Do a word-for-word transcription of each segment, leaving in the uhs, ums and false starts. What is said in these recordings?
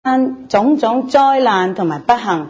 種種災難同埋不幸，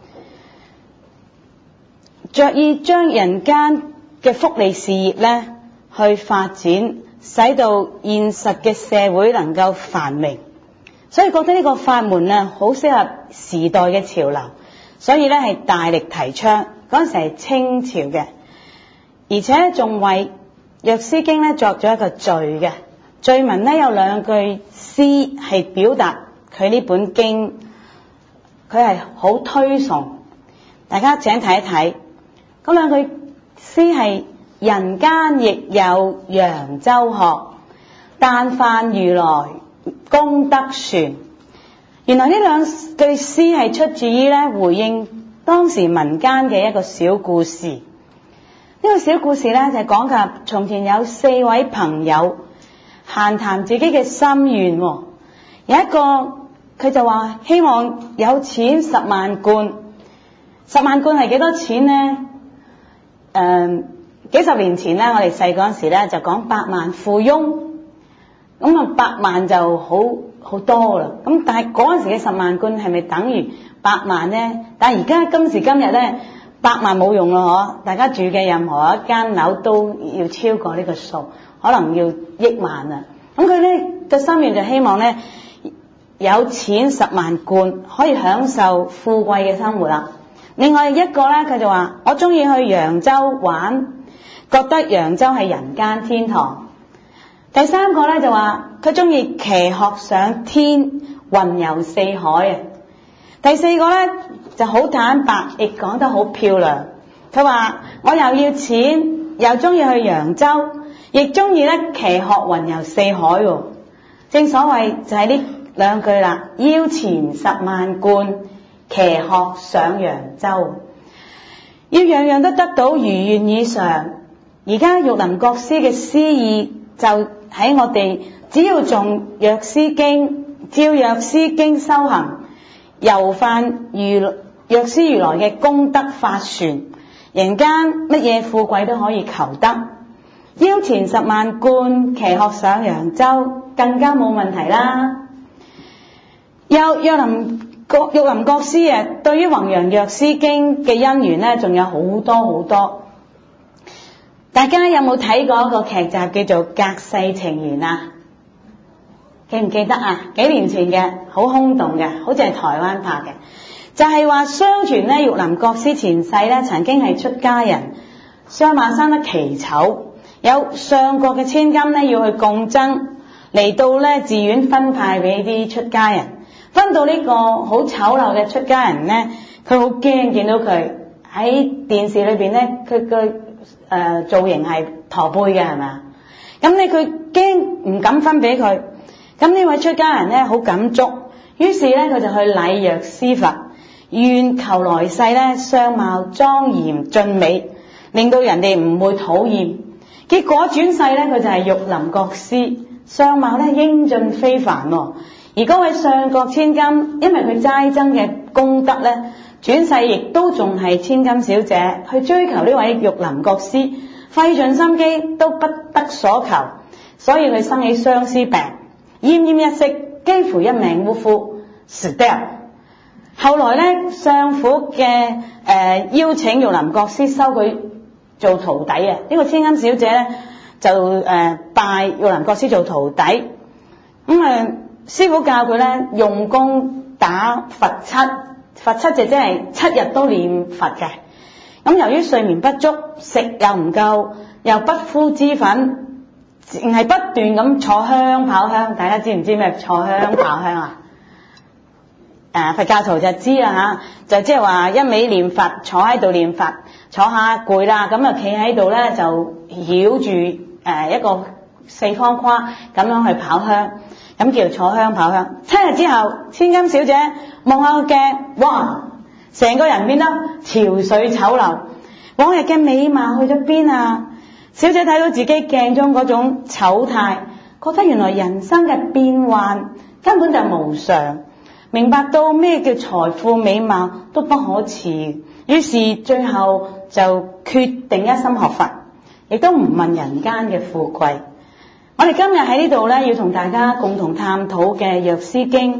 着意將人間嘅福利事業咧去發展，使到現實嘅社會能夠繁榮，所以覺得呢個法門啊好適合時代嘅潮流，所以咧係大力提倡。嗰陣時係清朝嘅，而且仲為藥師經咧作咗一個序嘅序文咧，有兩句詩係表達佢呢本經，佢係好推崇。大家請睇一睇嗰兩句詩係：人間亦有揚州學，但犯如來功德船。原來呢兩句詩係出自於咧回應當時民間嘅一個小故事。呢個小故事咧就係講及從前有四位朋友閒談自己嘅心願，有一個佢就話希望有錢十萬貫。十萬貫係幾多錢呢？誒、呃，幾十年前咧，我哋細嗰陣時咧就講百萬富翁，咁啊百萬就好好多啦。咁但係嗰陣時嘅十萬貫係咪等於百萬呢？但係而家今時今日咧，百萬冇用咯，嗬！大家住嘅任何一間樓都要超過呢個數，可能要億萬啊！咁佢咧個心願就希望咧有錢十萬貫，可以享受富貴嘅生活啦。另外一個咧，佢就話我中意去揚州玩，覺得揚州係人間天堂。第三個咧就話佢中意騎鶴上天，雲遊四海啊。第四個咧就好坦白，亦講得好漂亮。佢話我又要錢，又中意去揚州，亦中意咧騎鶴雲遊四海。正所謂就係呢兩句啦，腰纏十萬貫，騎鶴上揚州，要樣樣都得到如願以償。而家玉林國師嘅詩意就喺我哋只要誦藥師經，照藥師經修行，遊泛如藥師如來嘅功德法船，人間乜嘢富貴都可以求得。腰纏十萬貫，騎鶴上揚州，更加冇問題啦。有玉林國玉林國師啊，對於弘揚藥師經嘅因緣咧，仲有好多好多。大家有冇睇過一個劇集叫做《隔世情緣》啊？記唔記得啊？幾年前嘅，好轟動嘅，好似係台灣拍嘅。就係話相傳咧，玉林國師前世咧曾經係出家人，相貌生得奇醜，有上國嘅千金咧要去共爭，嚟到咧寺院分派俾啲出家人。分到呢個好醜陋嘅出家人咧，佢好驚見到佢喺電視裏邊咧，佢個誒造型係駝背嘅，係咪？咁咧佢驚唔敢分俾佢。咁呢位出家人咧好感觸，於是咧佢就去禮藥師佛，願求來世咧相貌莊嚴俊美，令到人哋唔會討厭。結果轉世咧佢就係玉林國師，相貌咧英俊非凡喎。而嗰位上國千金，因為佢齋增嘅功德咧，轉世亦都仲係千金小姐，去追求呢位玉林國師，費盡心機都不得所求，所以佢生起相思病，奄奄一息，幾乎一命嗚呼死掉。後來咧，相府嘅誒、呃、邀請玉林國師收佢做徒弟啊！呢、這個千金小姐咧就誒、呃、拜玉林國師做徒弟，咁、嗯、啊。呃師傅教佢咧用功打佛七，佛七就即係七日都念佛嘅。咁由於睡眠不足，食又唔夠，又不敷脂粉，淨係不斷咁坐香跑香。大家知唔知咩坐香跑香啊？誒、啊，佛教徒就知啦吓，就即係話一味念佛，坐喺度念佛，坐下攰啦，咁啊企喺度咧就繞住誒一個四方框咁樣去跑香。咁叫坐香跑香。七日之後，千金小姐望下個鏡，哇！成個人變得憔悴醜陋，往日嘅美貌去咗邊啊？小姐睇到自己鏡中嗰種醜態，覺得原來人生嘅變幻根本就無常，明白到咩叫財富美貌都不可持，於是最後就決定一心學佛，亦都唔問人間嘅富貴。我哋今日喺呢度咧，要同大家共同探討嘅《藥師經》，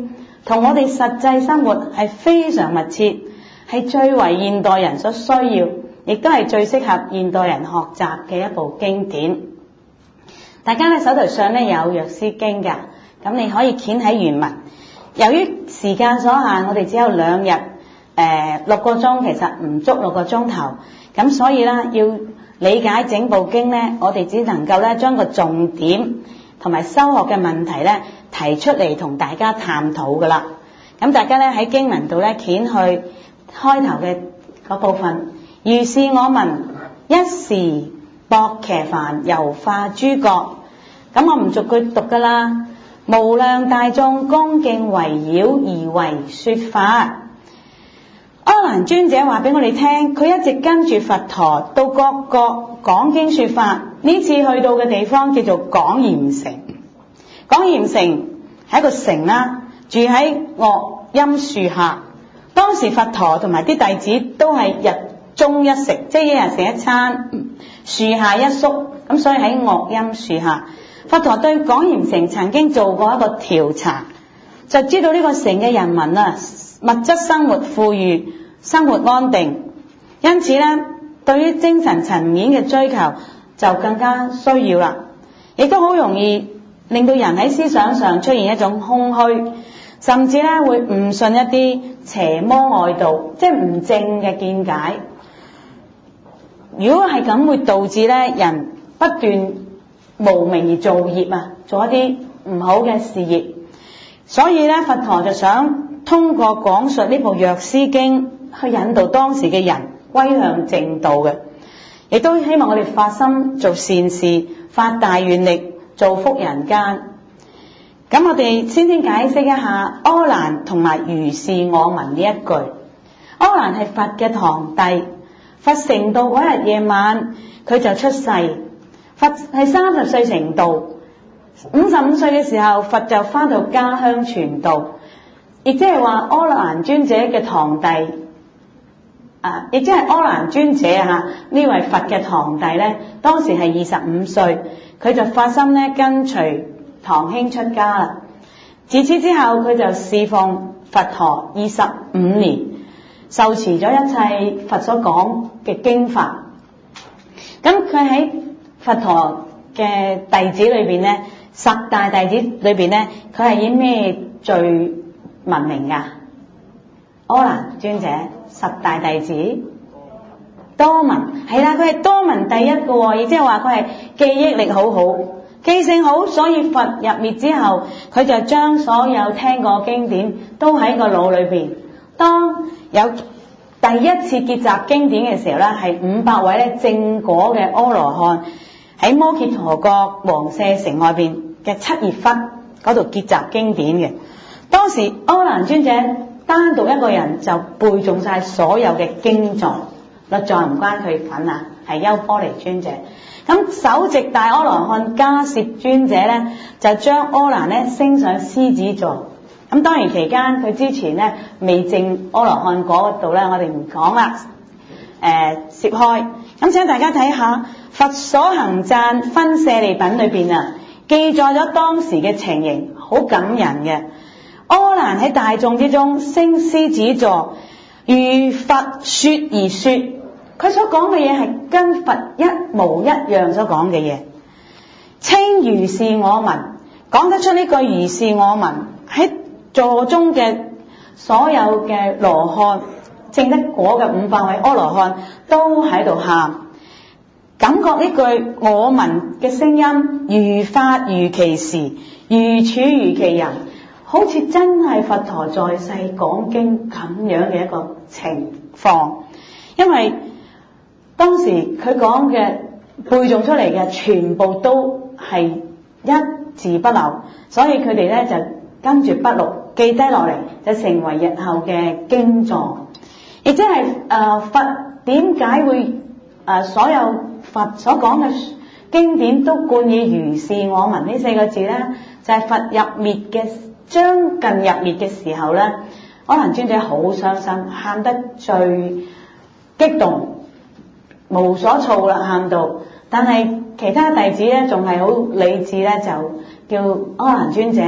同我哋實際生活係非常密切，係最為現代人所需要，亦都係最適合現代人學習嘅一部經典。大家咧手頭上咧有《約書經》㗎，咁你可以掀喺原文。由於時間所限，我哋只有兩日，誒、呃、六個鐘，其實唔足六個鐘頭，咁所以咧要理解整部經咧，我哋只能夠咧將個重點同埋修學嘅問題咧提出嚟同大家探討噶啦。咁大家咧喺經文度咧掀去開頭嘅嗰部分，如是我民一時駁騎帆遊化諸國，咁我唔逐句讀噶啦。無量大眾恭敬圍繞而為說法。阿難尊者話俾我哋聽，佢一直跟住佛陀到各國講經說法。呢次去到嘅地方叫做廣嚴城。廣嚴城係一個城啦，住喺岳音樹下。當時佛陀同埋啲弟子都係日中一食，即係一日食一餐，樹下一宿，咁所以喺岳音樹下。佛陀對廣嚴城曾經做過一個調查，就知道呢個城嘅人民啊，物質生活富裕，生活安定，因此咧，對於精神層面嘅追求就更加需要啦，亦都好容易令到人喺思想上出現一種空虛，甚至咧會誤信一啲邪魔外道，即係唔正嘅見解。如果係咁，會導致咧人不斷無名而造業啊，做一啲唔好嘅事業。所以咧，佛陀就想通過講述呢部《藥師經》去引導當時嘅人歸向正道嘅，亦都希望我哋發心做善事，發大願力，造福人間。咁我哋先先解釋一下阿難同埋如是我聞呢一句。阿難係佛嘅堂弟，佛成道嗰日夜晚佢就出世。佛係三十歲成道，五十五歲嘅時候，佛就翻到家鄉傳道，亦即係話阿難尊者嘅堂弟，啊，亦即係阿難尊者啊，呢位佛嘅堂弟咧，當時係二十五歲，佢就發心咧跟隨堂兄出家啦。自此之後，佢就侍奉佛陀二十五年，受持咗一切佛所講嘅經法。咁佢喺佛陀嘅弟子裏邊咧，十大弟子裏邊咧，佢係以咩最聞名噶？阿難尊者十大弟子多聞，係啦，佢係多聞第一個，亦即係話佢係記憶力好好，記性好，所以佛入滅之後，佢就將所有聽過經典都喺個腦裏邊。當有第一次結集經典嘅時候咧，係五百位咧正果嘅阿羅漢喺摩羯陀國王舍城外邊嘅七葉窟嗰度結集經典嘅。當時阿難尊者單獨一個人就背誦晒所有嘅經藏，律藏唔關佢份啊，係優波離尊者。咁首席大阿羅漢迦葉尊者咧，就將阿難咧升上獅子座。咁當然期間佢之前咧未證阿羅漢嗰度咧，我哋唔講啦，誒攝開。咁請大家睇下佛所行讚分舍利品裏邊啊，記載咗當時嘅情形，好感人嘅。阿難喺大眾之中升獅子座，如佛說而說，佢所講嘅嘢係跟佛一模一樣所講嘅嘢，稱如是我聞，講得出呢句如是我聞，喺座中嘅所有嘅羅漢證得果嘅五百位阿羅漢都喺度喊，感覺呢句我聞嘅聲音如法如其時，如處如其人，好似真係佛陀在世講經咁樣嘅一個情況。因為當時佢講嘅背誦出嚟嘅全部都係一字不漏，所以佢哋咧就跟住筆錄記低落嚟，就成為日後嘅經藏。亦即係誒佛點解會誒、呃、所有佛所講嘅經典都冠以如是我聞呢四個字咧？就係、是、佛入滅嘅將近入滅嘅時候咧，阿難尊者好傷心，喊得最激動，無所措啦，喊到。但係其他弟子咧仲係好理智咧，就叫阿難尊者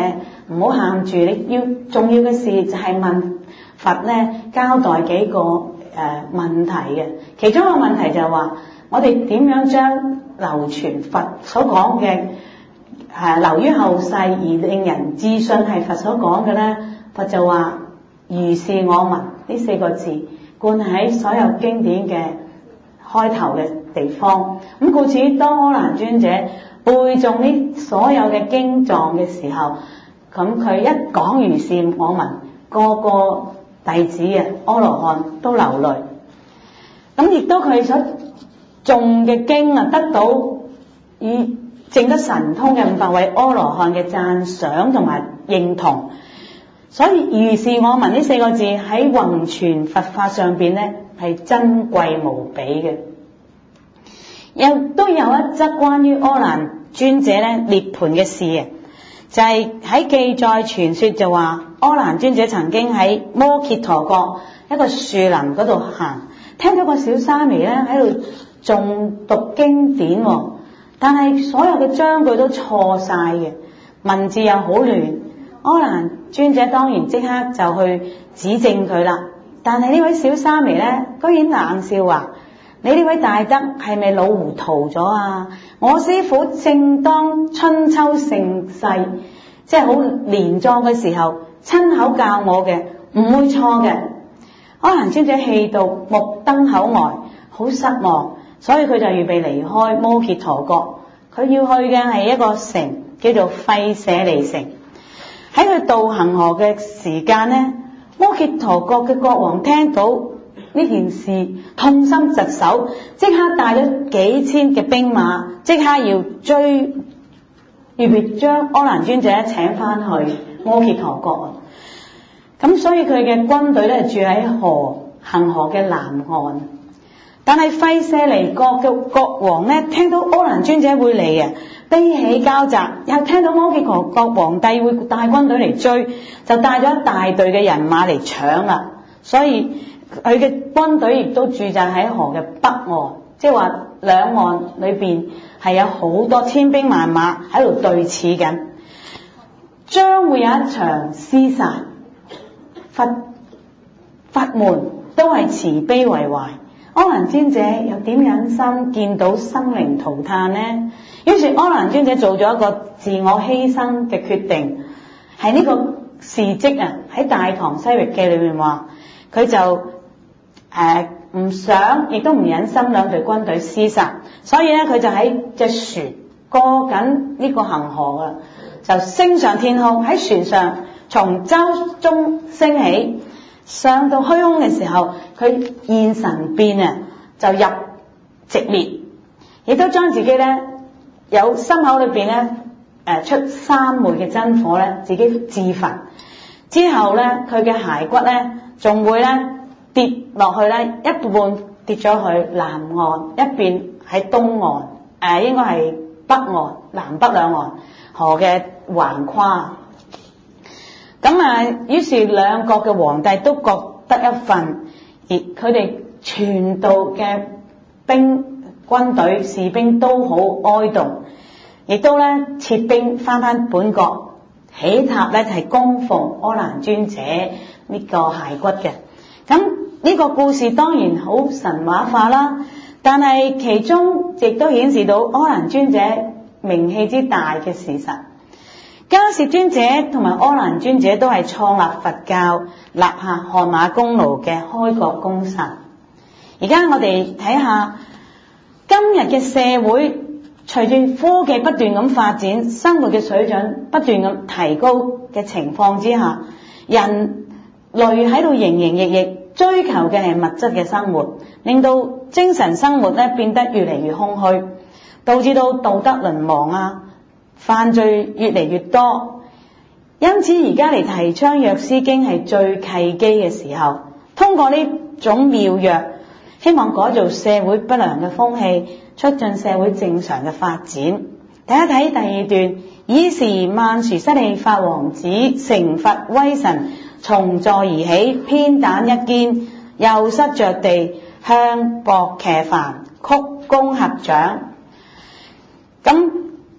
唔好喊住，你要重要嘅事就係問佛咧交代幾個誒、呃、問題嘅。其中一個問題就係話，我哋點樣將流傳佛所講嘅誒留於後世而令人置信係佛所講嘅咧？佛就話如是我聞呢四個字灌喺所有經典嘅開頭嘅地方。咁故此，當阿難尊者背誦呢所有嘅經藏嘅時候，咁佢一講如是我聞，個個弟子啊阿羅漢都流淚。咁亦都佢所誦嘅經啊，得到以證得神通嘅五百位阿羅漢嘅讚賞同埋認同。所以如是我聞呢四個字喺弘傳佛法上邊咧係珍貴無比嘅。又都有一則關於阿難尊者咧涅槃嘅事啊，就係、是、喺記載傳說就話阿難尊者曾經喺摩羯陀國一個樹林嗰度行，聽到個小沙彌咧喺度誦讀經典，但係所有嘅章句都錯晒嘅，文字又好亂。阿難尊者當然即刻就去指正佢啦，但係呢位小沙彌咧居然冷笑話：你呢位大德係咪老糊塗咗啊？我師父正當春秋盛世，即係好年壯嘅時候親口教我嘅，唔會錯嘅。阿難尊者氣到目瞪口呆，好失望，所以佢就預備離開摩羯陀國。佢要去嘅係一個城叫做費舍離城。喺佢渡恒河嘅時間呢，摩羯陀國嘅國王聽到呢件事，痛心疾首，即刻帶咗幾千嘅兵馬，即刻要追，預備將阿難尊者請翻去摩羯陀國。咁所以佢嘅軍隊咧住喺河恒河嘅南岸。但係費舍離國嘅國王咧聽到阿難尊者會嚟啊，悲喜交集，又聽到摩羯陀國皇帝會帶軍隊嚟追，就帶咗一大隊嘅人馬嚟搶啦。所以佢嘅軍隊亦都駐紮喺河嘅北岸，即係話兩岸裏邊係有好多千兵萬馬喺度對峙緊，將會有一場廝殺。佛佛門都係慈悲為懷，阿難尊者又點忍心見到生靈塗炭呢？於是阿難尊者做咗一個自我犧牲嘅決定，係呢個事蹟啊喺《大唐西域記》裏面話，佢就誒唔、呃、想，亦都唔忍心兩隊軍隊廝殺，所以咧佢就喺隻船過緊呢個恒河啊，就升上天空，喺船上從舟中升起，上到虛空嘅時候，佢現神變啊，就入直滅，亦都將自己咧有心口裏邊咧誒出三昧嘅真火咧，自己自焚之後咧，佢嘅骸骨咧仲會咧跌落去咧，一半跌咗去南岸，一邊喺東岸，誒、呃、應該係北岸，南北兩岸河嘅橫跨。咁啊，於是兩國嘅皇帝都各得一份，而佢哋全道嘅兵軍隊士兵都好哀悼，亦都咧撤兵翻返本國，起塔咧係供奉阿難尊者呢個骸骨嘅。咁呢個故事當然好神話化啦，但係其中亦都顯示到阿難尊者名氣之大嘅事實。迦葉尊者同埋阿難尊者都係創立佛教、立下汗馬功勞嘅開國功臣。而家我哋睇下今日嘅社會，隨住科技不斷咁發展，生活嘅水準不斷咁提高嘅情況之下，人類喺度營營役役，追求嘅係物質嘅生活，令到精神生活咧變得越嚟越空虛，導致到道德淪亡啊，犯罪越嚟越多。因此而家嚟提倡藥師經係最契機嘅時候，通過呢種妙藥，希望改造社會不良嘅風氣，促進社會正常嘅發展。睇一睇第二段，爾時曼殊室利法王子成佛威神，從座而起，偏袒一肩，右膝着地，向薄騎梵，曲躬合掌。咁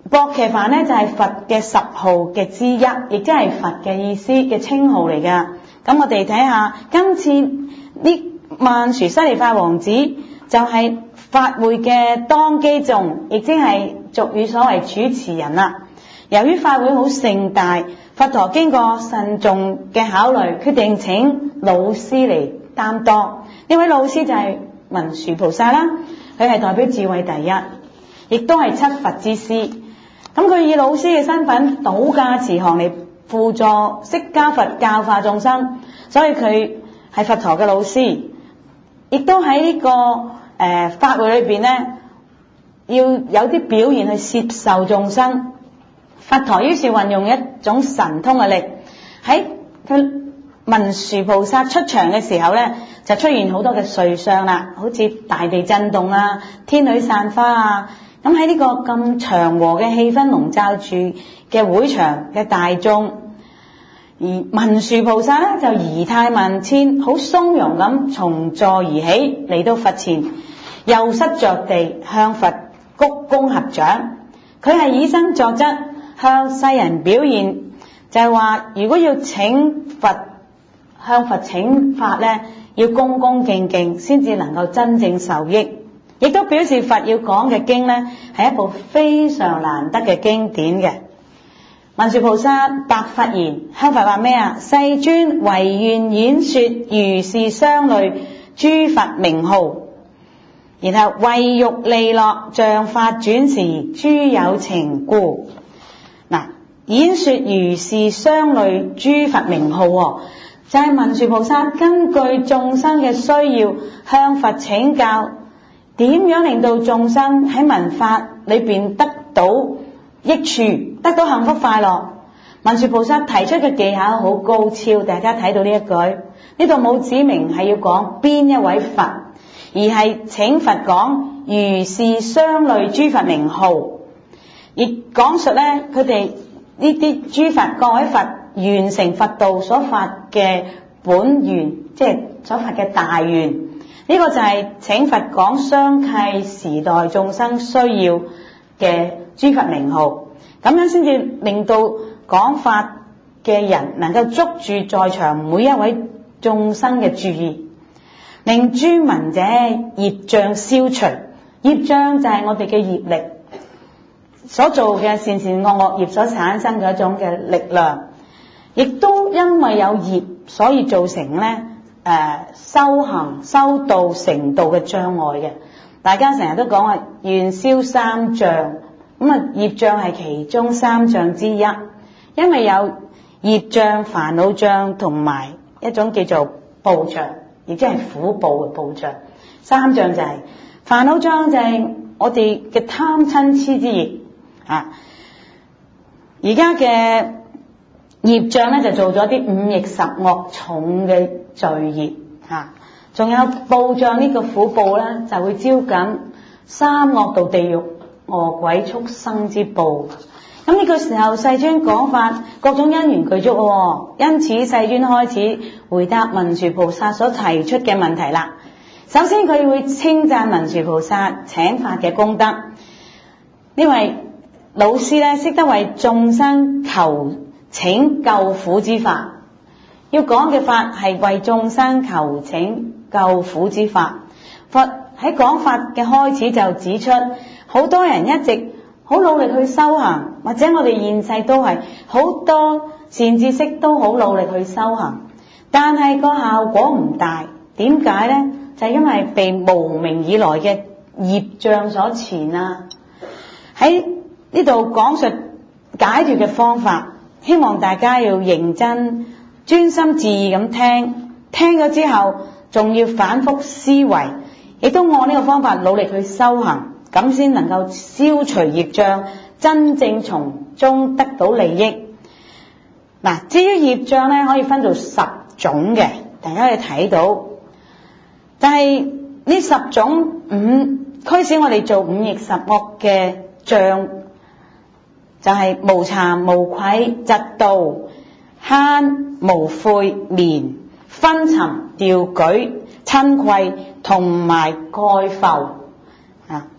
薄伽梵咧就係佛嘅十號嘅之一，亦即係佛嘅意思嘅稱號嚟㗎。咁我哋睇下今次呢曼殊沙利法王子就係法會嘅當機眾，亦即係俗語所謂主持人啦。由於法會好盛大，佛陀經過慎重嘅考慮，決定請老師嚟擔當。呢位老師就係文殊菩薩啦，佢係代表智慧第一，亦都係七佛之師。咁佢以老師嘅身份倒駕慈航嚟輔助釋迦佛教化眾生，所以佢係佛陀嘅老師，亦都喺呢、這個誒、呃、法會裏邊咧，要有啲表現去攝受眾生。佛陀於是運用一種神通嘅力，喺佢文殊菩薩出場嘅時候咧，就出現好多嘅瑞相啦，好似大地震動啊、天女散花啊。咁喺呢個咁祥和嘅氣氛籠罩住嘅會場嘅大眾，而文殊菩薩咧就儀態萬千，好從容咁從座而起嚟到佛前，右膝着地向佛鞠躬合掌。佢係以身作則，向世人表現就係話，如果要請佛向佛請法咧，要恭恭敬敬先至能夠真正受益。亦都表示佛要講嘅經咧，係一部非常難得嘅經典嘅。文殊菩薩白佛言，向佛話咩啊？世尊唯願演說如是相類諸佛名號，然後為欲利樂，像法轉時諸有情故。嗱，演說如是相類諸佛名號，就係、是、文殊菩薩根據眾生嘅需要向佛請教，點樣令到眾生喺聞法裏邊得到益處，得到幸福快樂？文殊菩薩提出嘅技巧好高超，大家睇到呢一句，呢度冇指明係要講邊一位佛，而係請佛講如是相類諸佛名號，而講述咧佢哋呢啲諸佛各位佛完成佛道所發嘅本願，即係所發嘅大願。呢個就係請佛講相契時代眾生需要嘅諸佛名號，咁樣先至令到講法嘅人能夠捉住在場每一位眾生嘅注意，令諸聞者業障消除。業障就係我哋嘅業力所做嘅善善惡惡業所產生嘅一種嘅力量，亦都因為有業，所以造成咧誒、呃，修行、修道、成道嘅障礙嘅。大家成日都講話願消三障，咁啊業障係其中三障之一，因為有業障、煩惱障同埋一種叫做報障，亦即係苦報嘅報障。三障就係、是、煩惱障就係我哋嘅貪嗔癡之業啊，而家嘅業障咧就做咗啲五逆十惡重嘅罪業嚇，仲有報障呢個苦報咧，就會招緊三惡道地獄餓鬼畜生之報。咁呢個時候世尊講法，各種因緣具足喎，因此世尊開始回答文殊菩薩所提出嘅問題啦。首先佢會稱讚文殊菩薩請法嘅功德，呢位老師咧識得為眾生求請救苦之法，要講嘅法係為眾生求請救苦之法。佛喺講法嘅開始就指出，好多人一直好努力去修行，或者我哋現世都係好多善知識都好努力去修行，但係個效果唔大。點解呢？就係因為被無明以來嘅業障所纏啊。喺呢度講述解脫嘅方法，希望大家要認真、專心致意咁聽，聽咗之後仲要反覆思維，亦都按呢個方法努力去修行，咁先能夠消除業障，真正從中得到利益。嗱，至於業障咧，可以分做十種嘅，大家可以睇到。但係呢十種五驅使我哋做五逆十惡嘅障，就係、是、無慚無愧、嫉妒、慳、無悔、眠、昏沉、掉舉、瞋恚同埋蓋覆啊。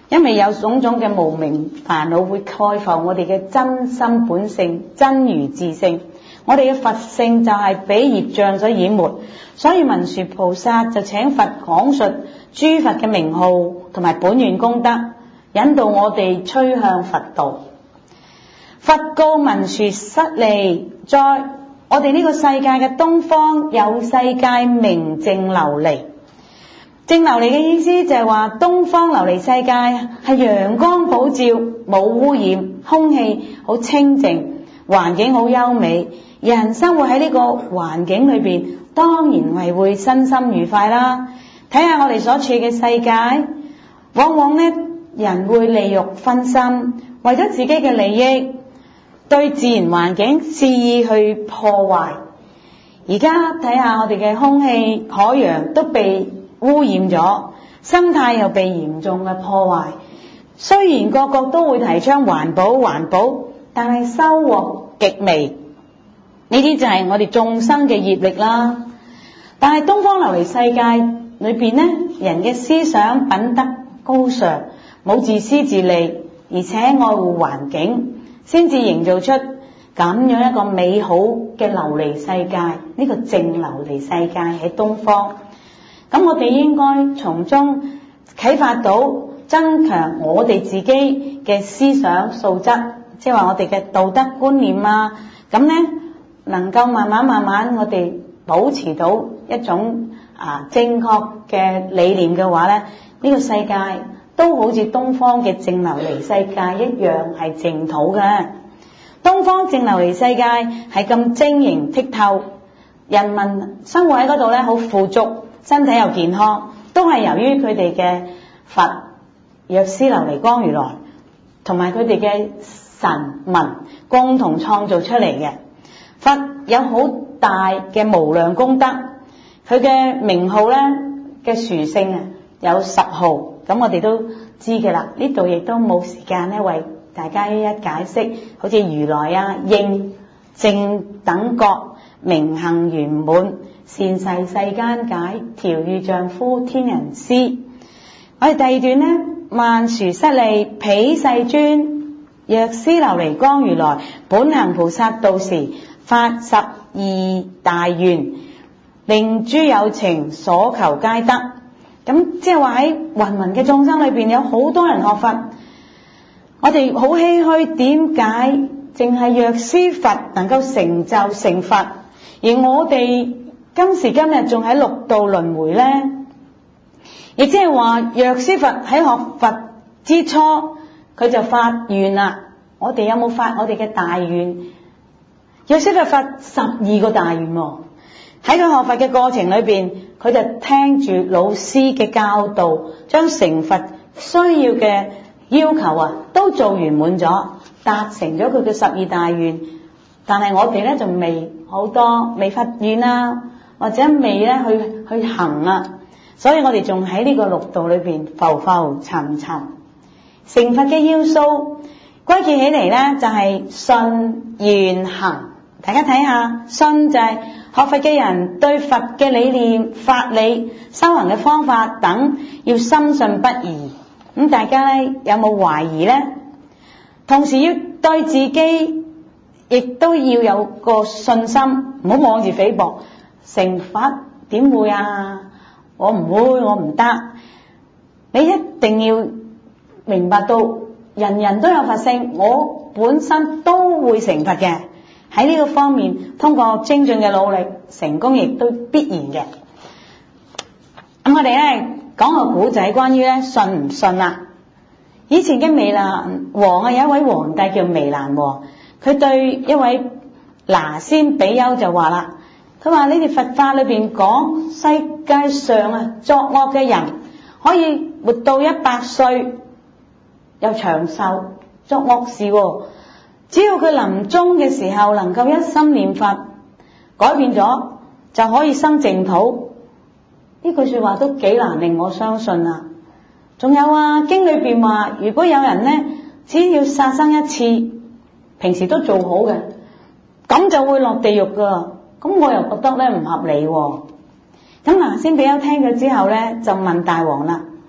因為有種種嘅無明煩惱會蓋覆我哋嘅真心本性、真如自性。我哋嘅佛性就係俾業障所淹沒，所以文殊菩薩就請佛講述諸佛嘅名號同埋本願功德，引導我哋趨向佛道。佛告文殊室利，在我哋呢個世界嘅東方有世界名淨琉璃。淨琉璃嘅意思就係話東方琉璃世界係陽光普照，冇污染，空氣好清淨，環境好優美，人生活喺呢個環境裏邊，當然係會身心愉快啦。睇下我哋所處嘅世界，往往呢人會利欲熏心，為咗自己嘅利益，對自然環境肆意去破壞。而家睇下我哋嘅空氣、海洋都被污染咗，生態又被嚴重嘅破壞。雖然個個都會提倡環保環保，但係收穫極微。呢啲就係我哋眾生嘅業力啦。但係東方琉璃世界裏邊呢，人嘅思想品德高尚，冇自私自利，而且愛護環境，先至營造出咁樣一個美好嘅琉璃世界。呢個淨琉璃世界喺東方，咁我哋應該從中啟發到增強我哋自己嘅思想素質，即係話我哋嘅道德觀念啊，咁呢能夠慢慢慢慢我哋保持到一種啊正確嘅理念嘅話咧，呢個世界都好似東方嘅淨琉璃世界一樣係淨土嘅。東方淨琉璃世界係咁晶瑩剔透，人民生活喺嗰度咧好富足，身體又健康，都係由於佢哋嘅佛藥師琉璃光如來同埋佢哋嘅神民共同創造出嚟嘅。佛有好大嘅無量功德，佢嘅名號咧嘅殊勝啊有十號，咁我哋都知嘅啦。呢度亦都冇時間咧為大家一一解釋，好似如來啊、應、正等覺、明行圓滿、善逝世間解、調御丈夫、天人師。我哋第二段呢，萬殊室利，彼世尊藥師琉璃光如來本行菩薩道時，發十二大願，令諸有情所求皆得。咁即係話喺芸芸嘅眾生裏邊有好多人學佛，我哋好唏噓，點解淨係藥師佛能夠成就成佛，而我哋今時今日仲喺六道輪迴呢？亦即係話藥師佛喺學佛之初，佢就發願啦。我哋有冇發我哋嘅大願？藥師佛發十二個大願喎。喺佢學佛嘅過程裏邊，佢就聽住老師嘅教導，將成佛需要嘅要求啊都做圓滿咗，達成咗佢嘅十二大願。但係我哋咧仲未好多，未發願啊，或者未咧去去行啊，所以我哋仲喺呢個六道裏邊浮浮沉沉。成佛嘅要素歸結起嚟咧就係信願行。大家睇下，信就係學佛嘅人對佛嘅理念、法理、修行嘅方法等要深信不疑。咁大家咧有冇懷疑呢？同時要對自己亦都要有個信心，唔好妄自菲薄。成佛點會啊？我唔會，我唔得。你一定要明白到人人都有佛性，我本身都會成佛嘅。喺呢個方面，通過精進嘅努力，成功亦都必然嘅。咁我哋咧講個古仔，關於咧信唔信啦。以前嘅湄蘭王啊，有一位皇帝叫湄蘭王，佢對一位拿仙比丘就話啦，佢話你哋佛法裏邊講，世界上啊作惡嘅人可以活到一百歲又長壽，作惡事喎。只要佢臨終嘅時候能夠一心念佛，改變咗就可以生淨土。呢句說話都幾難令我相信啊！仲有啊，經裏邊話，如果有人呢，只要殺生一次，平時都做好嘅，咁就會落地獄噶。咁我又覺得咧唔合理喎。咁拿仙比丘聽咗之後咧，就問大王啦：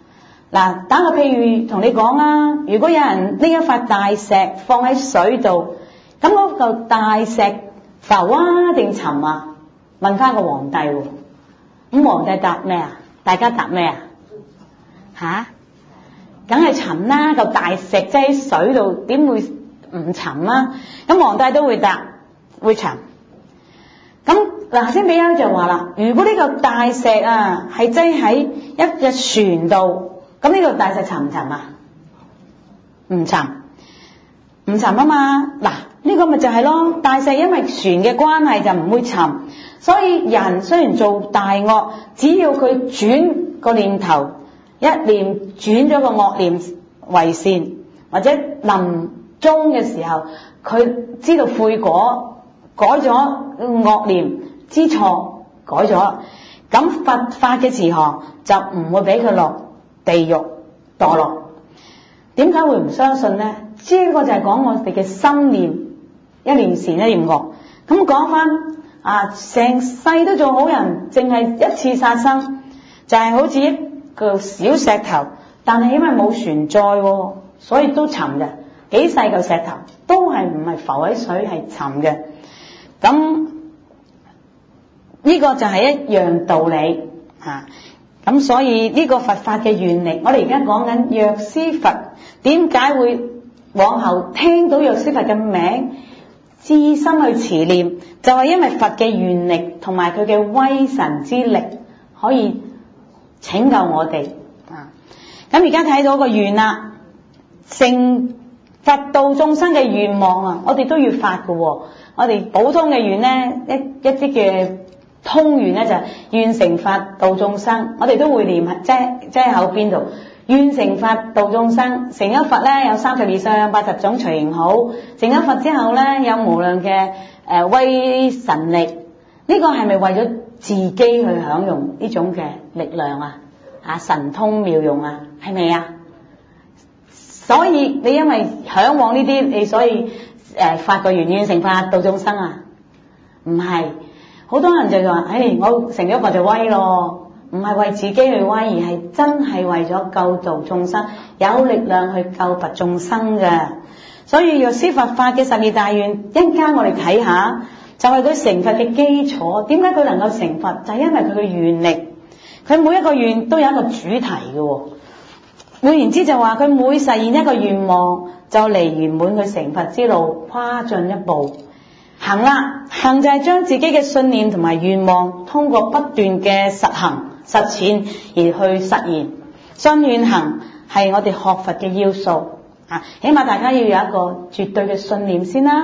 嗱，打個譬如同你講啦，如果有人拎一塊大石放喺水度，咁嗰嚿大石浮啊定沉啊？問翻個皇帝喎，咁皇帝答咩啊？大家答咩啊？吓，梗係沉啦！嚿大石擠喺水度，點會唔沉啊？咁皇帝都會答會沉。咁嗱，先比丘就話啦，如果呢個大石啊係擠喺一隻船度，咁呢個大石沉唔沉啊？唔沉，唔沉啊嘛。嗱，呢個咪就係咯，大石因為船嘅關係就唔會沉，所以人雖然做大惡，只要佢轉個念頭，一念轉咗個惡念為善，或者臨終嘅時候佢知道悔果，改咗惡念知錯，改咗，咁佛法嘅慈航就唔會俾佢落地獄墮落。點解會唔相信呢？呢個就係講我哋嘅心念，一念善一念惡。咁講翻啊，成世都做好人，淨係一次殺生，就係、是、好似一個小石頭，但係因為冇船載，所以都沉嘅。幾細嚿石頭都係唔係浮喺水，係沉嘅。咁呢、這個就係一樣道理吓。咁、啊、所以呢個佛法嘅願力，我哋而家講緊藥師佛，點解會往後聽到藥師佛嘅名，至心去持念，就係、是、因為佛嘅願力同埋佢嘅威神之力可以拯救我哋啊！咁而家睇到個願啦，成佛度眾生嘅願望啊，我哋都要發嘅。我哋普通嘅願咧，一一啲嘅通願咧就係願成佛度眾生，我哋都會念，即係即係口邊度。願成佛度眾生，成咗佛咧有三十二相八十種隨形好，成咗佛之後咧有無量嘅誒、呃、威神力，呢、這個係咪為咗自己去享用呢種嘅力量啊？啊神通妙用啊，係咪啊？所以你因為向往呢啲，你所以誒、呃、發個願願成佛度眾生啊？唔係，好多人就話，誒我成咗佛就威咯。唔係為自己去威，而係真係為咗救度眾生，有力量去救拔眾生嘅。所以藥師佛法嘅十二大願，一陣間我哋睇下，就係佢成佛嘅基礎。點解佢能夠成佛？就係因為佢嘅願力。佢每一個願都有一個主題嘅。換言之就話，佢每實現一個願望，就嚟圓滿佢成佛之路，跨進一步。行啦，行就係將自己嘅信念同埋願望，通過不斷嘅實行。實踐而去實現，信願行係我哋學佛嘅要素啊！起碼大家要有一個絕對嘅信念先啦。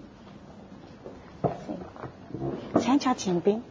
請坐前邊。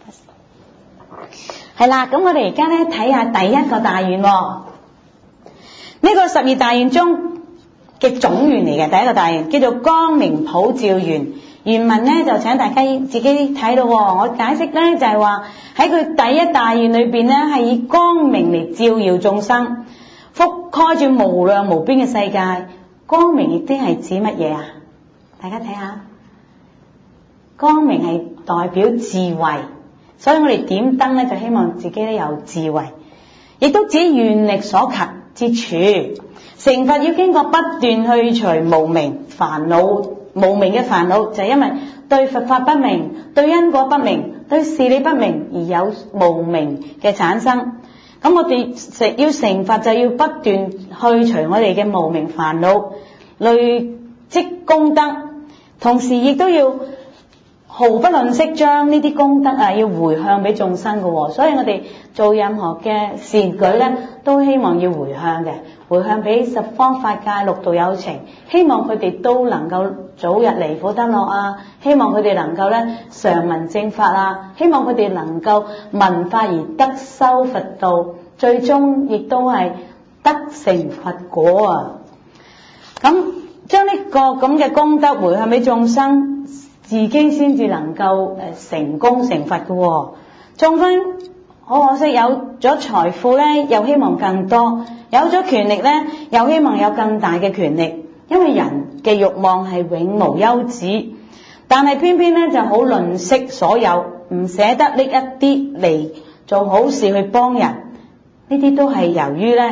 係啦，咁我哋而家咧睇下第一個大願，呢、這個十二大願中嘅總願嚟嘅。第一個大願叫做光明普照願。原文咧就請大家自己睇到，我解釋咧就係話喺佢第一大願裏邊咧係以光明嚟照耀眾生，覆蓋住無量無邊嘅世界。光明亦都係指乜嘢啊？大家睇下，光明係代表智慧，所以我哋點燈咧就希望自己咧有智慧，亦都指願力所及之處。成佛要經過不斷去除無明煩惱。無明嘅煩惱就係因為對佛法不明，對因果不明，對事理不明而有無明嘅產生。咁我哋要成佛就要不斷去除我哋嘅無明煩惱，累積功德，同時亦都要毫不吝嗇將呢啲功德啊要回向俾眾生嘅。所以我哋做任何嘅善舉咧，都希望要回向嘅，回向俾十方法界六道有情，希望佢哋都能夠早日離苦得樂啊！希望佢哋能夠咧常聞正法啊！希望佢哋能夠聞法而得修佛道，最終亦都係得成佛果啊！咁將呢個咁嘅功德回向俾眾生，自己先至能夠誒成功成佛嘅。眾生好可惜，有咗財富咧，又希望更多；有咗權力咧，又希望有更大嘅權力。因為人嘅欲望係永無休止，但係偏偏咧就好吝嗇所有，唔捨得拎一啲嚟做好事去幫人。呢啲都係由於咧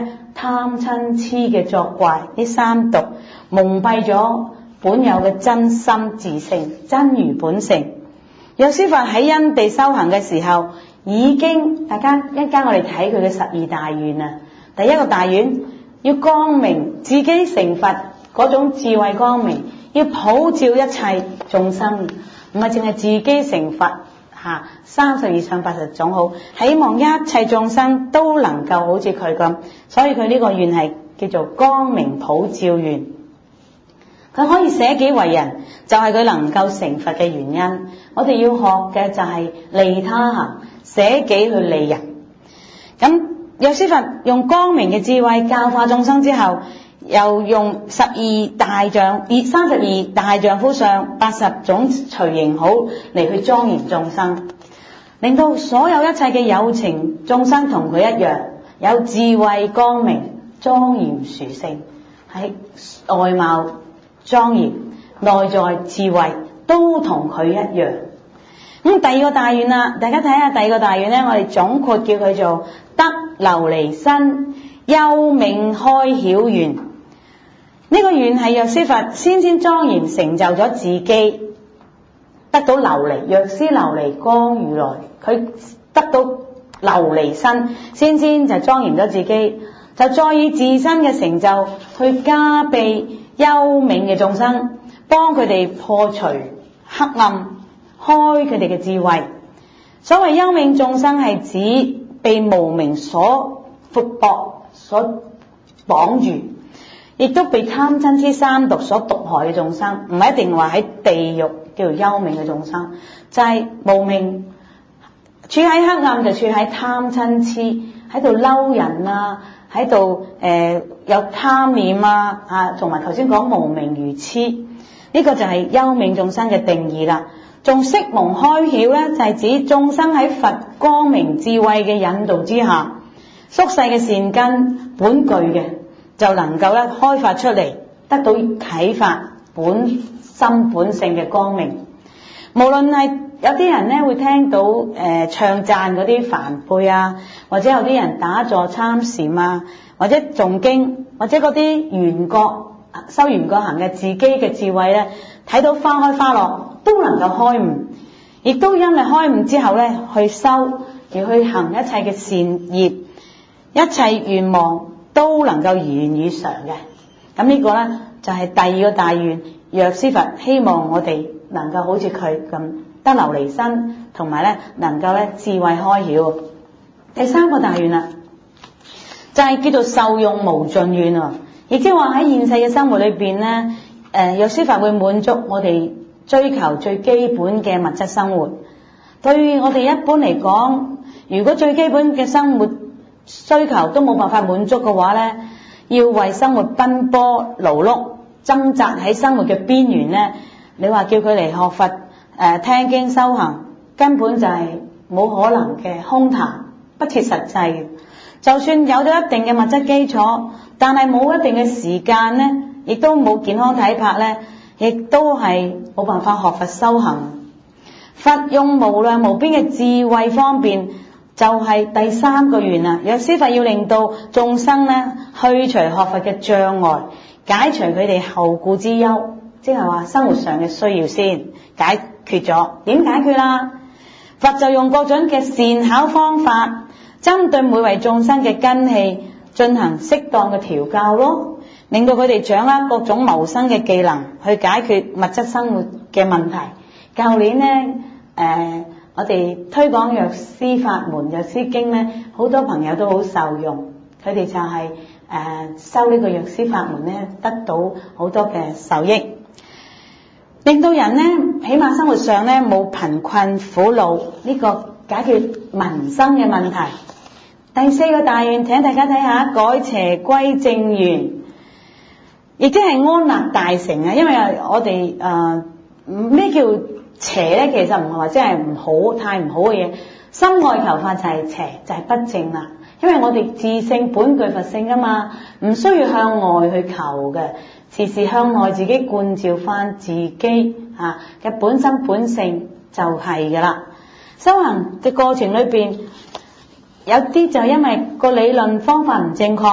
貪嗔痴嘅作怪，呢三毒蒙蔽咗本有嘅真心自性，真如本性。約書法喺因地修行嘅時候，已經大家一陣間我哋睇佢嘅十二大願啊。第一個大願要光明，自己成佛嗰種智慧光明，要普照一切眾生，唔係淨係自己成佛吓。三十二相八十種好，希望一切眾生都能夠好似佢咁，所以佢呢個願係叫做光明普照願。佢可以捨己為人，就係佢能夠成佛嘅原因。我哋要學嘅就係利他行，捨己去利人。咁約書法用光明嘅智慧教化眾生之後，又用十二大丈二三十二大丈夫相八十種隨形好嚟去莊嚴眾生，令到所有一切嘅有情眾生同佢一樣，有智慧光明莊嚴殊勝，喺外貌莊嚴，內在智慧都同佢一樣。咁第二個大願啦，大家睇下第二個大願呢，我哋總括叫佢做得琉璃身，幽冥開曉願。呢、這個願係約書法先先莊嚴成就咗自己，得到琉璃藥師琉璃光如來，佢得到琉璃身，先先就莊嚴咗自己，就再以自身嘅成就去加庇幽冥嘅眾生，幫佢哋破除黑暗，開佢哋嘅智慧。所謂幽冥眾生係指被無明所束縛、所綁住，亦都被貪嗔痴三毒所毒害嘅眾生，唔係一定話喺地獄叫做幽冥嘅眾生，就係、是、無明處喺黑暗，就處喺貪嗔痴，喺度嬲人啊，喺度誒有貪念啊，啊，同埋頭先講無明愚痴，呢、這個就係幽冥眾生嘅定義啦。仲色蒙開曉咧，就係、是、指眾生喺佛光明智慧嘅引導之下，宿世嘅善根本具嘅，就能夠咧開發出嚟，得到啟發本心本性嘅光明。無論係有啲人咧會聽到誒、呃、唱讚嗰啲梵唄啊，或者有啲人打坐參禪啊，或者誦經，或者嗰啲緣覺修緣覺行嘅自己嘅智慧咧，睇到花開花落都能夠開悟，亦都因為開悟之後咧去修而去行一切嘅善業，一切願望都能夠如願以償嘅。咁呢個咧就係、是、第二個大願，藥師佛希望我哋能夠好似佢咁得琉璃身，同埋咧能夠咧智慧開曉。第三個大願啦，就係、是、叫做受用無盡願啊！亦即係話喺現世嘅生活裏邊咧，誒藥師佛會滿足我哋追求最基本嘅物質生活。對於我哋一般嚟講，如果最基本嘅生活需求都冇辦法滿足嘅話咧，要為生活奔波勞碌，掙扎喺生活嘅邊緣咧，你話叫佢嚟學佛誒、呃、聽經修行，根本就係冇可能嘅空談，不切實際嘅。就算有咗一定嘅物質基礎，但係冇一定嘅時間咧，亦都冇健康體魄咧，亦都係冇辦法學佛修行。佛用無量無邊嘅智慧方便，就係、是、第三個願啊！藥師佛要令到眾生咧去除學佛嘅障礙，解除佢哋後顧之憂，即係話生活上嘅需要先解決咗。點解決啦？佛就用各種嘅善巧方法，針對每位眾生嘅根器進行適當嘅調教咯，令到佢哋掌握各種謀生嘅技能，去解決物質生活嘅問題。舊年呢，誒、呃，我哋推廣藥師法門、藥師經呢，好多朋友都好受用，佢哋就係、是、誒、呃、修呢個藥師法門呢，得到好多嘅受益，令到人呢，起碼生活上呢冇貧困苦惱，呢、這個解決民生嘅問題。第四個大願，請大家睇下改邪歸正願，亦即係安立大成啊！因為我哋誒咩叫邪咧？其實唔係話即係唔好太唔好嘅嘢，心外求法就係邪，就係、是、不正啦。因為我哋自性本具佛性啊嘛，唔需要向外去求嘅，時時向內自己觀照翻自己吓嘅本心本性就係噶啦。修行嘅過程裏邊，有啲就因為個理論方法唔正確，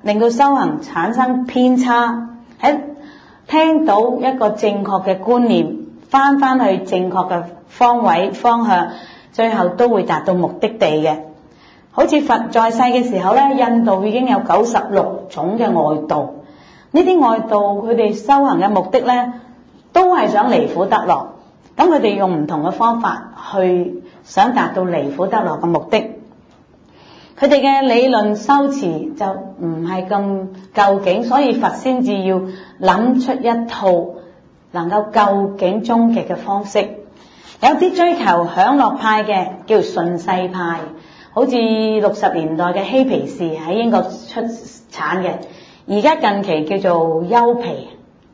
令到修行產生偏差，喺聽到一個正確嘅觀念，翻翻去正確嘅方位方向，最後都會達到目的地嘅。好似佛在世嘅時候咧，印度已經有九十六種嘅外道，呢啲外道佢哋修行嘅目的咧，都係想離苦得樂。咁佢哋用唔同嘅方法去想達到離苦得樂嘅目的。佢哋嘅理論修辭就唔係咁究竟，所以佛先至要諗出一套能夠究竟終極嘅方式。有啲追求享樂派嘅叫順世派，好似六十年代嘅嬉皮士喺英國出產嘅，而家近期叫做優皮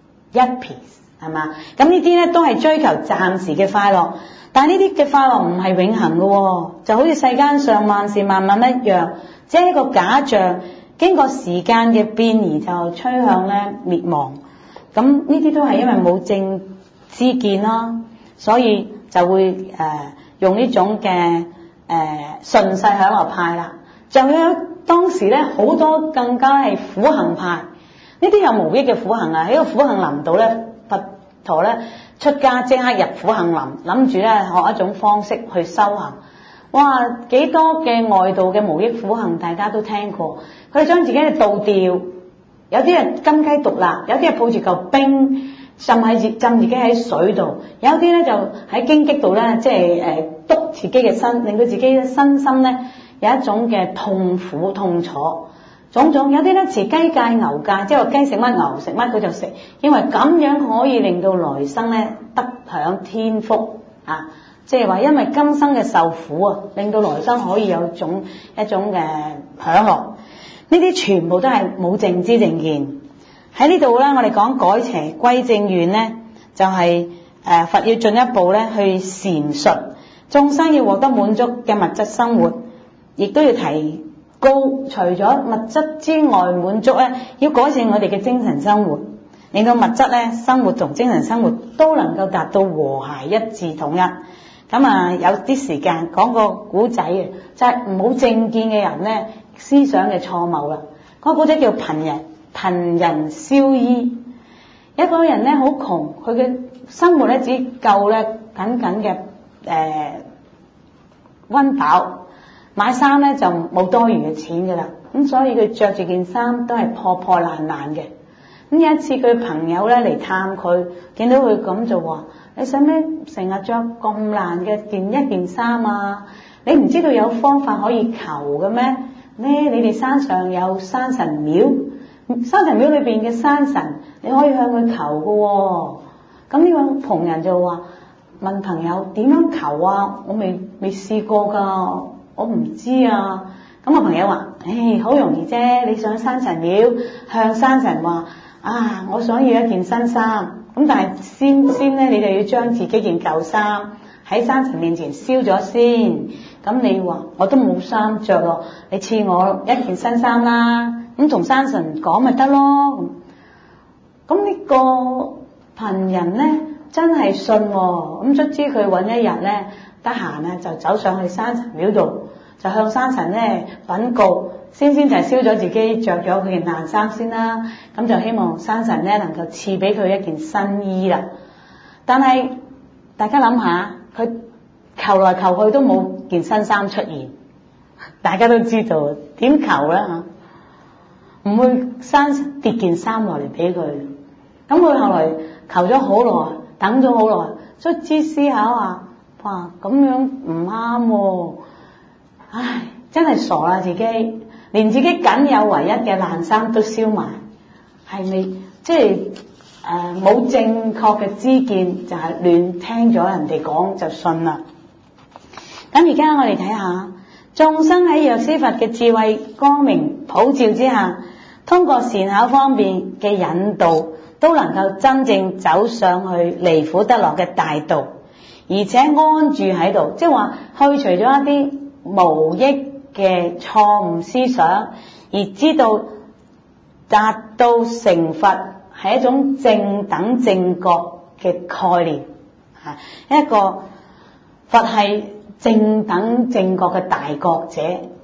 Yuppies 係嘛？咁呢啲咧都係追求暫時嘅快樂，但係呢啲嘅快樂唔係永恆嘅，就好似世間上萬事萬物一樣，只係一個假象，經過時間嘅變異就趨向咧滅亡。咁呢啲都係因為冇正知見啦，所以就會誒、呃、用呢種嘅誒順勢享樂派啦。就有當時咧好多更加係苦行派，呢啲有無益嘅苦行啊！喺個苦行林度咧，佛陀咧出家即刻入苦行林，諗住咧學一種方式去修行。哇！幾多嘅外道嘅無益苦行，大家都聽過。佢哋將自己嘅倒掉，有啲係金雞獨立，有啲係抱住嚿冰浸喺浸自己喺水度，有啲咧就喺荊棘度咧，即係誒篤自己嘅身，令到自己嘅身心咧有一種嘅痛苦痛楚。種種有啲咧持雞戒牛戒，即係話雞食乜牛食乜佢就食，因為咁樣可以令到來生咧得享天福啊！即係話因為今生嘅受苦啊，令到來生可以有種一種嘅享樂。呢啲全部都係冇正知正見。喺呢度咧，我哋講改邪歸正願咧，就係、是、誒、呃、佛要進一步咧去闡述眾生要獲得滿足嘅物質生活，亦都要提高除咗物質之外滿足咧，要改善我哋嘅精神生活，令到物質咧生活同精神生活都能夠達到和諧一致統一。咁啊，有啲時間講個古仔啊，就係冇正見嘅人咧思想嘅錯謬啦。嗰個古仔叫貧人貧人燒衣。一個人咧好窮，佢嘅生活咧只夠咧緊緊嘅誒溫飽，買衫咧就冇多餘嘅錢噶啦。咁所以佢着住件衫都係破破爛爛嘅。咁有一次佢朋友咧嚟探佢，見到佢咁就話：你使咩成日着咁爛嘅件一件衫啊？你唔知道有方法可以求嘅咩？咧你哋山上有山神廟，山神廟裏邊嘅山神你可以向佢求嘅喎。咁呢個窮人就話：問朋友點樣求啊？我未未試過㗎，我唔知啊。咁我朋友話：唉，好容易啫，你上山神廟向山神話：啊，我想要一件新衫。咁但係先先咧，你就要將自己件舊衫喺山神面前燒咗先。咁你話我都冇衫着咯，你賜我一件新衫啦。咁同山神講咪得咯。咁呢個貧人咧真係信喎。咁卒之佢揾一日咧得閒咧就走上去山神廟度，就向山神咧稟告。先先就係燒咗自己着咗佢件爛衫先啦，咁就希望山神咧能夠賜俾佢一件新衣啦。但係大家諗下，佢求來求去都冇件新衫出現，大家都知道點求咧嚇？唔會山神跌件衫落嚟俾佢。咁佢後來求咗好耐，等咗好耐，卒之思考下，哇咁樣唔啱喎，唉真係傻啦自己。連自己僅有唯一嘅爛衫都燒埋，係咪即係誒冇正確嘅知見，就係、是、亂聽咗人哋講就信啦。咁而家我哋睇下，眾生喺藥師佛嘅智慧光明普照之下，通過善巧方面嘅引導，都能夠真正走上去離苦得樂嘅大道，而且安住喺度，即係話去除咗一啲無益嘅錯誤思想，而知道達到成佛係一種正等正覺嘅概念，吓一個佛係正等正覺嘅大覺者，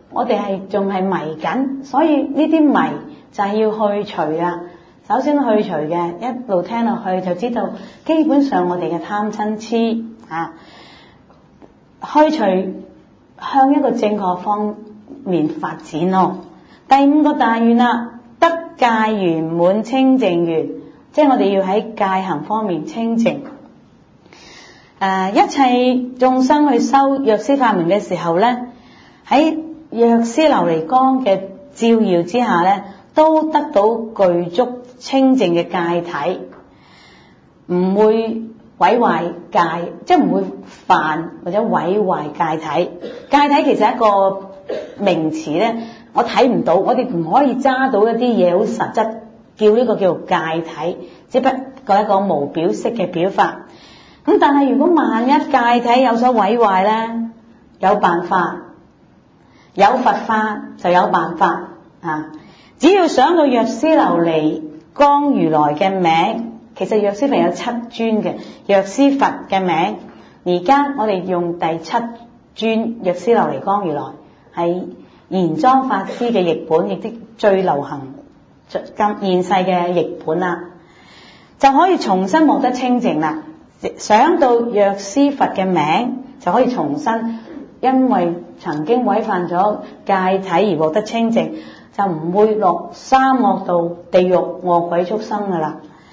我哋係仲係迷緊，所以呢啲迷就係要去除啊。首先去除嘅，一路聽落去就知道，基本上我哋嘅貪嗔痴啊，去除向一個正確方面發展咯。第五個大願啦，得戒圓滿清淨願，即係我哋要喺戒行方面清淨。誒、啊，一切眾生去修藥師法門嘅時候咧，喺藥師琉璃光嘅照耀之下咧，都得到具足清淨嘅戒體，唔會毀壞戒，即係唔會犯或者毀壞戒體。戒體其實係一個名詞咧，我睇唔到，我哋唔可以揸到一啲嘢好實質，叫呢個叫做戒體，只不過一個無表色嘅表法。咁但係如果萬一戒體有所毀壞咧，有辦法，有佛法就有辦法啊！只要想到藥師琉璃光如來嘅名，其實藥師佛有七尊嘅藥師佛嘅名，而家我哋用第七尊藥師琉璃光如來，係玄奘法師嘅譯本，亦即最流行今現世嘅譯本啦，就可以重新獲得清淨啦。想到藥師佛嘅名，就可以重新因為曾經違犯咗戒體而獲得清淨，就唔會落三惡道、地獄、餓鬼、畜生噶啦。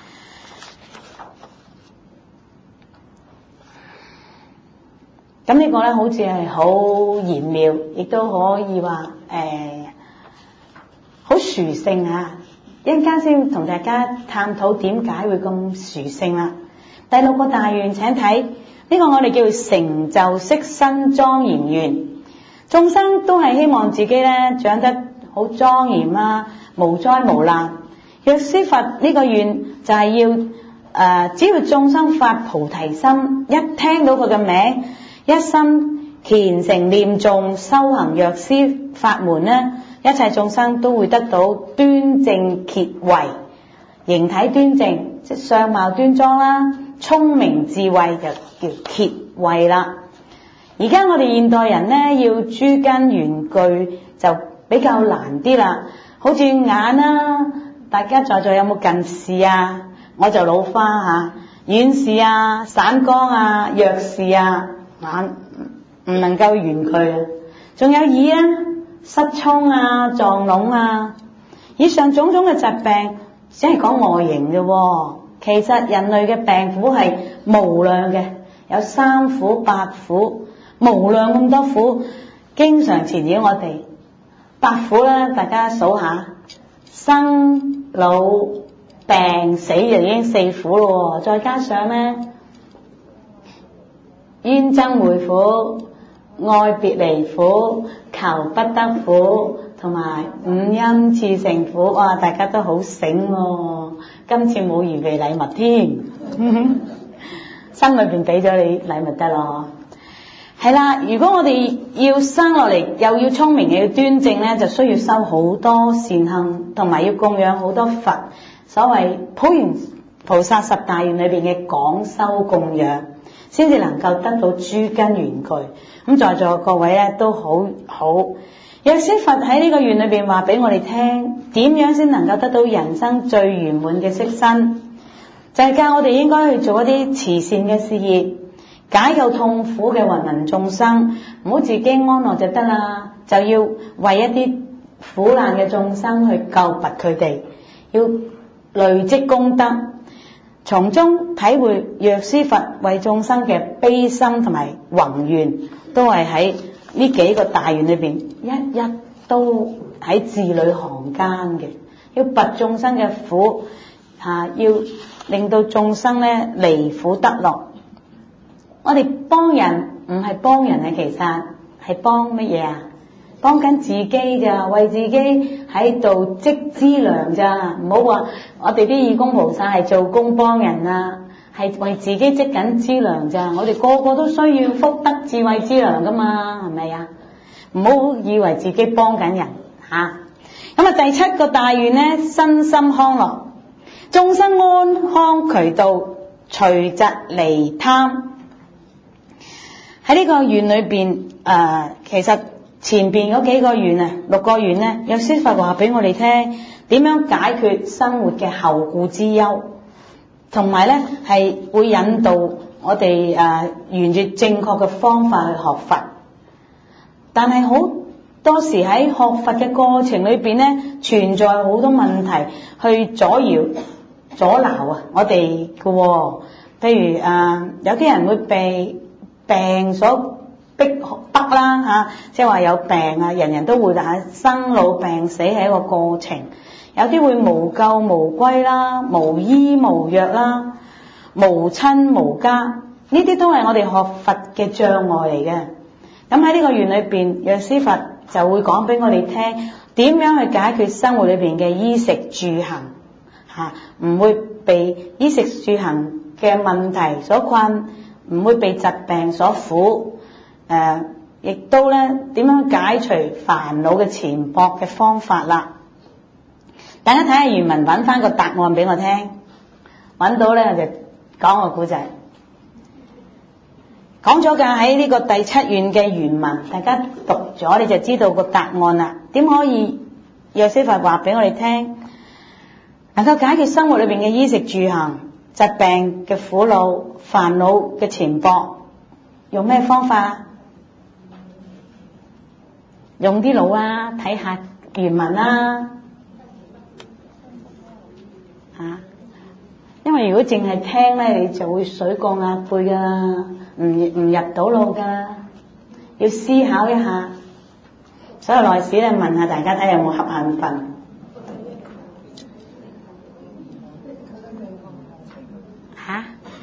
咁呢個咧，好似係好玄妙，亦都可以話誒好殊勝啊！一陣間先同大家探討點解會咁殊勝啦。第六個大願請睇呢、這個，我哋叫成就色身莊嚴願。眾生都係希望自己咧長得好莊嚴啊，無災無難。藥師佛呢個願就係要誒、呃，只要眾生發菩提心，一聽到佢嘅名，一心虔誠念誦修行藥師法門咧，一切眾生都會得到端正傑慧，形體端正，即相貌端莊啦，聰明智慧就叫傑慧啦。而家我哋現代人咧要諸根圓具就比較難啲啦，好似眼啦，大家在座有冇近視啊？我就老花吓，遠視啊、散光啊、弱視啊，眼唔能夠圓具啊。仲有耳啊、失聰啊、撞聾啊，以上種種嘅疾病只係講外形嘅，其實人類嘅病苦係無量嘅，有三苦、八苦，無量咁多苦，經常纏繞我哋。八苦啦，大家數下，生老病死就已經四苦咯，再加上咧冤憎會苦、愛別離苦、求不得苦，同埋五陰熾盛苦。哇，大家都好醒喎，今次冇預備禮物添，心裏邊俾咗你禮物得咯。係啦，如果我哋要生落嚟又要聰明又要端正咧，就需要修好多善行，同埋要供養好多佛。所謂普賢菩薩十大願裏邊嘅廣修供養，先至能夠得到諸根圓具。咁在座各位咧都好好。藥師佛喺呢個願裏邊話俾我哋聽，點樣先能夠得到人生最圓滿嘅色身，就係教我哋應該去做一啲慈善嘅事業，解救痛苦嘅芸芸眾生，唔好自己安樂就得啦，就要為一啲苦難嘅眾生去救拔佢哋，要累積功德，從中體會藥師佛為眾生嘅悲心同埋宏願，都係喺呢幾個大願裏邊，一一都喺字裏行間嘅，要拔眾生嘅苦，吓、啊、要令到眾生咧離苦得樂。我哋幫人唔係幫人啊，其實係幫乜嘢啊？幫緊自己咋，為自己喺度積資糧咋。唔好話我哋啲義工菩薩係做工幫人啊，係為自己積緊資糧咋。我哋個個都需要福德智慧資糧噶嘛，係咪啊？唔好以為自己幫緊人吓。咁啊，第七個大願咧，身心康樂，眾生安康渠道，除疾離貪。喺呢個願裏邊，誒、呃，其實前邊嗰幾個願啊，六個願咧，約瑟法話俾我哋聽點樣解決生活嘅後顧之憂，同埋咧係會引導我哋誒沿住正確嘅方法去學佛。但係好多時喺學佛嘅過程裏邊咧，存在好多問題去阻撓、阻撓啊我哋嘅喎。譬如誒、呃，有啲人會被病所逼迫啦嚇，即係話有病啊，人人都會，但係生老病死係一個過程。有啲會無救無歸啦，無醫無藥啦，無親無家，呢啲都係我哋學佛嘅障礙嚟嘅。咁喺呢個願裏邊，藥師佛就會講俾我哋聽點樣去解決生活裏邊嘅衣食住行嚇，唔會被衣食住行嘅問題所困，唔會被疾病所苦，誒、呃，亦都咧點樣解除煩惱嘅纏縛嘅方法啦。大家睇下原文，揾翻個答案俾我聽，揾到咧我就講個故仔。講咗㗎，喺呢個第七願嘅原文，大家讀咗你就知道個答案啦。點可以約瑟法話俾我哋聽，能夠解決生活裏邊嘅衣食住行、疾病嘅苦惱、煩惱嘅纏縛，用咩方法？用啲腦啊，睇下原文啦。嚇、啊！因為如果淨係聽咧，你就會水過鴨背噶啦，唔唔入到腦噶啦，要思考一下。所以內史咧問下大家睇有冇瞌眼瞓。嚇！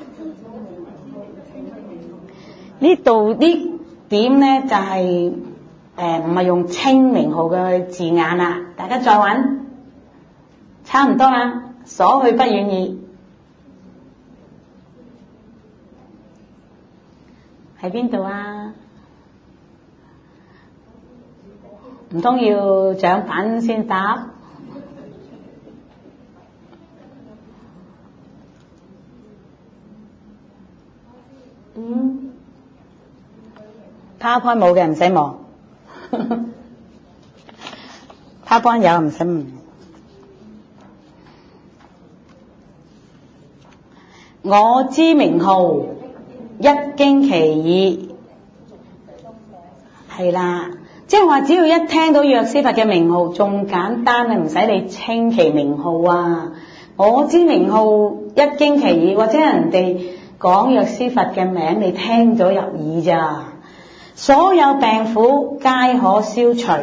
呢度啲點咧就係誒唔係用清明號嘅字眼啦，大家再揾，差唔多啦。所去不遠矣，喺邊度啊？唔通要掌板先答？嗯 ，PowerPoint 冇嘅唔使望，PowerPoint 有唔使望。我知名號，一經其意，係啦，即係話只要一聽到藥師佛嘅名號，仲簡單啊，唔使你稱其名號啊。我知名號，一經其意，或者人哋講藥師佛嘅名，你聽咗入耳咋，所有病苦皆可消除。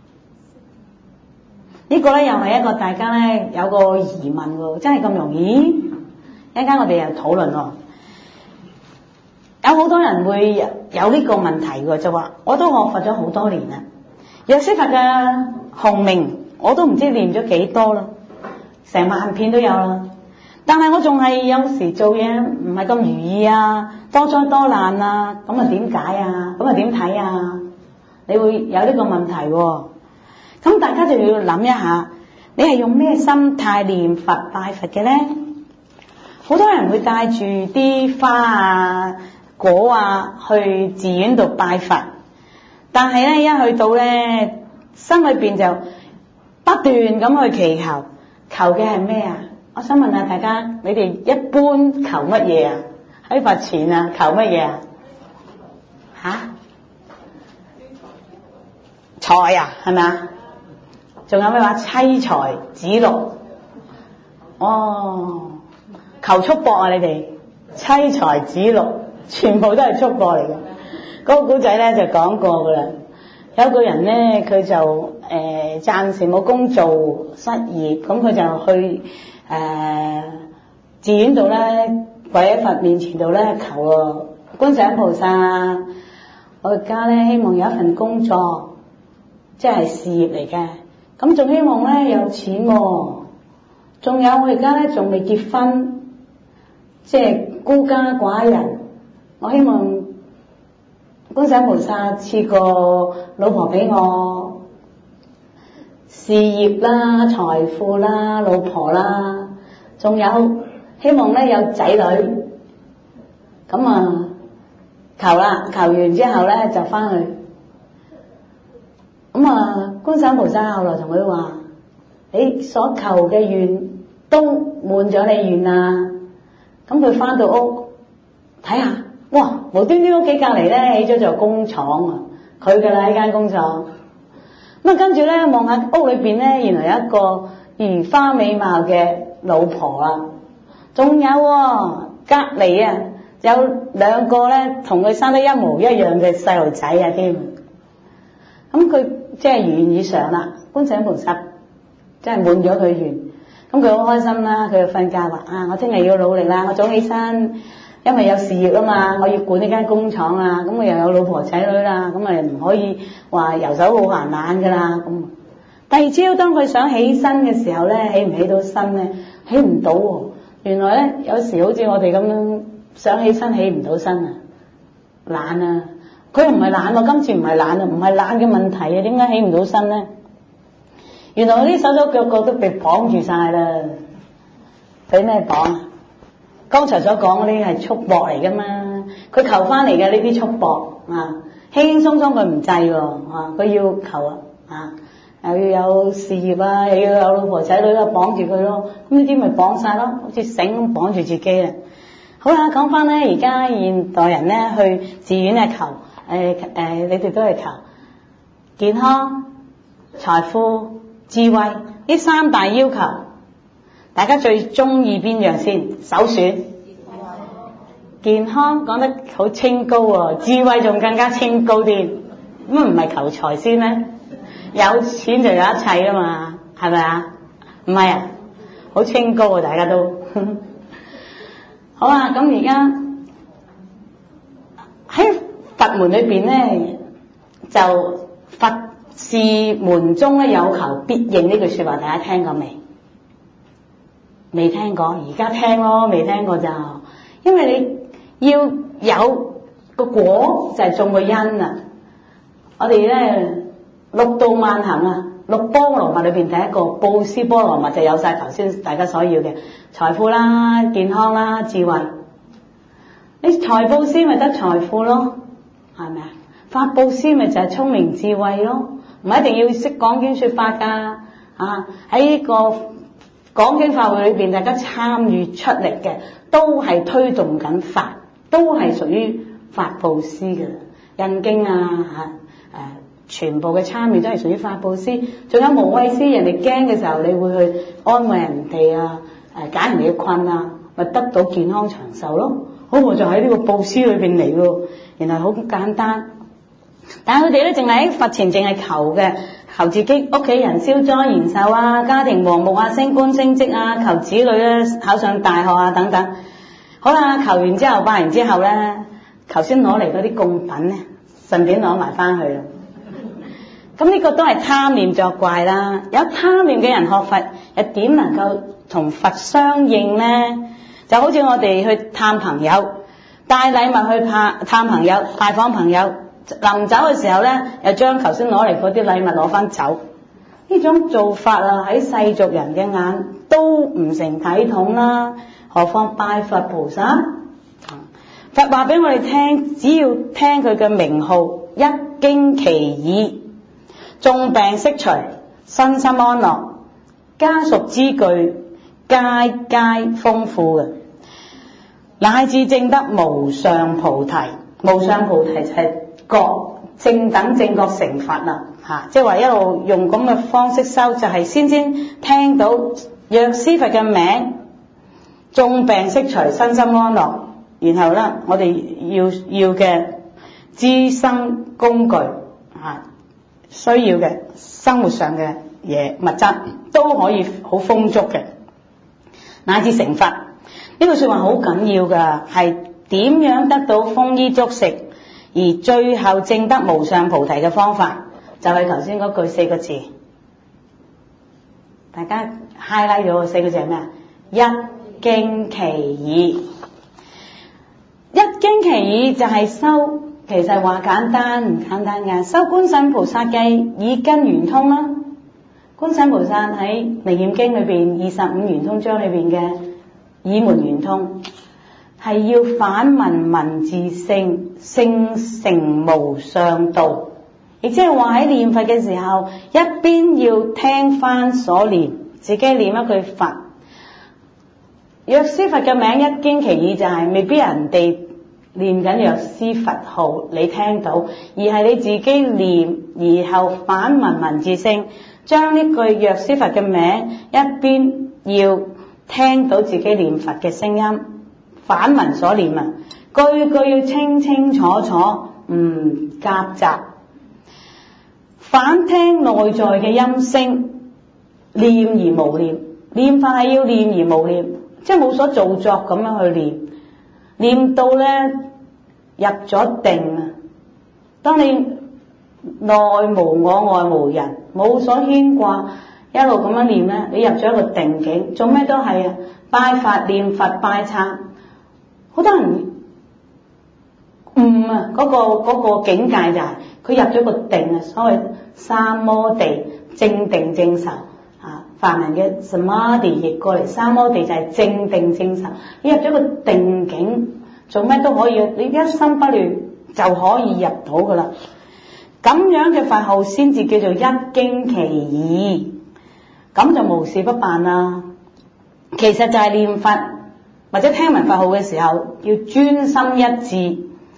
呢個咧又係一個大家咧有個疑問喎，真係咁容易？一陣間我哋又討論喎，有好多人會有呢個問題喎，就話我都學佛咗好多年啦，藥師佛嘅洪名我都唔知念咗幾多啦，成萬片都有啦，但係我仲係有時做嘢唔係咁如意啊，多災多難啊，咁啊點解啊？咁啊點睇啊？你會有呢個問題喎，咁大家就要諗一下，你係用咩心態念佛拜佛嘅咧？好多人會帶住啲花啊、果啊去寺院度拜佛，但係咧一去到咧，心裏邊就不斷咁去祈求，求嘅係咩啊？我想問下大家，你哋一般求乜嘢啊？喺佛前啊，求乜嘢啊？吓？財啊，係咪啊？仲有咩話？妻財子祿。哦。求束縛啊！你哋妻財子祿全部都係束縛嚟嘅。嗰、那個古仔咧就講過噶啦。有個人咧，佢就誒、呃、暫時冇工做，失業，咁佢就去誒寺院度咧，跪喺佛面前度咧求啊，觀世音菩薩，我而家咧希望有一份工作，即係事業嚟嘅。咁仲希望咧有錢、啊，仲有我而家咧仲未結婚。即係孤家寡人，我希望觀世音菩薩賜個老婆俾我，事業啦、財富啦、老婆啦，仲有希望咧有仔女，咁啊求啦，求完之後咧就翻去啊，觀世音菩薩後來同佢話：你所求嘅願都滿咗你願啦。咁佢翻到屋睇下，哇！無端端屋企隔離咧起咗座工廠啊，佢嘅啦呢間工廠。咁啊，跟住咧望下屋裏邊咧，原來有一個如花美貌嘅老婆啊，仲有喎隔離啊有兩個咧同佢生得一模一樣嘅細路仔啊添。咁佢即係如願以償啦，觀世音菩薩真係滿咗佢願。咁佢好開心啦，佢就瞓覺話：啊，我聽日要努力啦，我早起身，因為有事業啊嘛，我要管呢間工廠啊，咁我又有老婆仔女啦，咁啊唔可以話遊手好閒懶噶啦。咁第二朝當佢想起身嘅時候咧，起唔起到身咧？起唔到喎。原來咧有時好似我哋咁樣想起身起唔到身啊，懶啊！佢又唔係懶喎，今次唔係懶啊，唔係懶嘅問題啊，點解起唔到身咧？原來我啲手手腳腳都被綁住晒啦，俾咩綁啊？剛才所講嗰啲係束縛嚟噶嘛，佢求翻嚟嘅呢啲束縛啊，輕輕鬆鬆佢唔制喎，啊，佢要求啊，啊，又要有事業啊，又要有老婆仔女啊，綁住佢咯，咁呢啲咪綁晒咯，好似繩咁綁住自己啊。好啦，講翻咧，而家現代人咧去寺院啊求，誒、呃、誒、呃，你哋都係求健康、財富、智慧呢三大要求，大家最中意邊樣先？首選健康，講得好清高喎，智慧仲更加清高啲。咁啊唔係求財先咩？有錢就有一切啊嘛，係咪啊？唔係啊，好清高啊，大家都好啊。咁而家喺佛門裏邊咧，就佛事門中咧有求必應呢句說話，大家聽過未？未聽過，而家聽咯，未聽過就，因為你要有個果就係種個因啊。我哋咧六度萬行啊，六波羅蜜裏邊第一個布施波羅蜜就有晒頭先大家所要嘅財富啦、健康啦、智慧。你財布施咪得財富咯，係咪啊？法布施咪就係聰明智慧咯。唔一定要識講經說法噶，啊喺呢個講經法會裏邊，大家參與出力嘅，都係推動緊法，都係屬於法布施嘅。印經啊，吓、啊、誒、啊，全部嘅參與都係屬於法布施。仲有無畏施，人哋驚嘅時候，你會去安慰人哋啊，誒解人哋嘅困啊，咪得到健康長壽咯。好，我就喺呢個布施裏邊嚟喎，原來好簡單。但係佢哋咧，淨係喺佛前淨係求嘅，求自己屋企人消災延壽啊，家庭和睦啊，升官升職啊，求子女咧考上大學啊等等。好啦，求完之後拜完之後咧，頭先攞嚟嗰啲供品咧，順便攞埋翻去啦。咁呢個都係貪念作怪啦。有貪念嘅人學佛，又點能夠同佛相應咧？就好似我哋去探朋友，帶禮物去探探朋友，拜訪朋友。臨走嘅時候咧，又將頭先攞嚟嗰啲禮物攞翻走，呢種做法啊喺世俗人嘅眼都唔成體統啦，何況拜佛菩薩？佛話俾我哋聽，只要聽佢嘅名號，一經其耳，眾病悉除，身心安樂，家屬之具，皆皆豐富嘅，乃至證得無上菩提。無上菩提就係覺正等正覺成佛啦，吓，即係話一路用咁嘅方式修，就係、是、先先聽到藥師佛嘅名，眾病悉除，身心安樂，然後咧我哋要要嘅資生工具吓，需要嘅生活上嘅嘢物質都可以好豐足嘅，乃至成佛。呢句說話好緊要噶，係點樣得到豐衣足食，而最後證得無上菩提嘅方法，就係頭先嗰句四個字，大家 highlight 咗四個字係咩啊？一經其耳。一經其耳就係修，其實話簡單唔簡單嘅，修觀世音菩薩嘅耳根圓通啦。觀世音菩薩喺《楞嚴經》裏邊二十五圓通章裏邊嘅耳門圓通，係要反聞聞自性，性成無上道， 亦即係話喺念佛嘅時候，一邊要聽翻所念，自己念一句佛。藥師佛嘅名一經其義，就係未必人哋念緊藥師佛號你聽到，而係你自己念，然後反聞文字聲，將呢句藥師佛嘅名一邊要聽到自己念佛嘅聲音，反聞所念啊，句句要清清楚楚，唔夾雜，反聽內在嘅音聲，念而無念。念法係要念而無念，即係冇所造作咁樣去念，念到咧入咗定啊！當你內無我外無人，冇所牽掛，一路咁樣念咧，你入咗一個定境，做咩都係啊！拜佛念佛拜懺，好多人誤啊嗰個嗰個境界就係佢入咗個定啊，所謂三摩地，正定正受。梵文嘅 samadhi 譯過嚟，三摩地就係正定正受。你入咗個定境，做咩都可以，你一心不亂就可以入到噶啦。咁樣嘅佛號先至叫做一經其義，咁就無事不辦啦。其實就係念佛或者聽聞佛號嘅時候，要專心一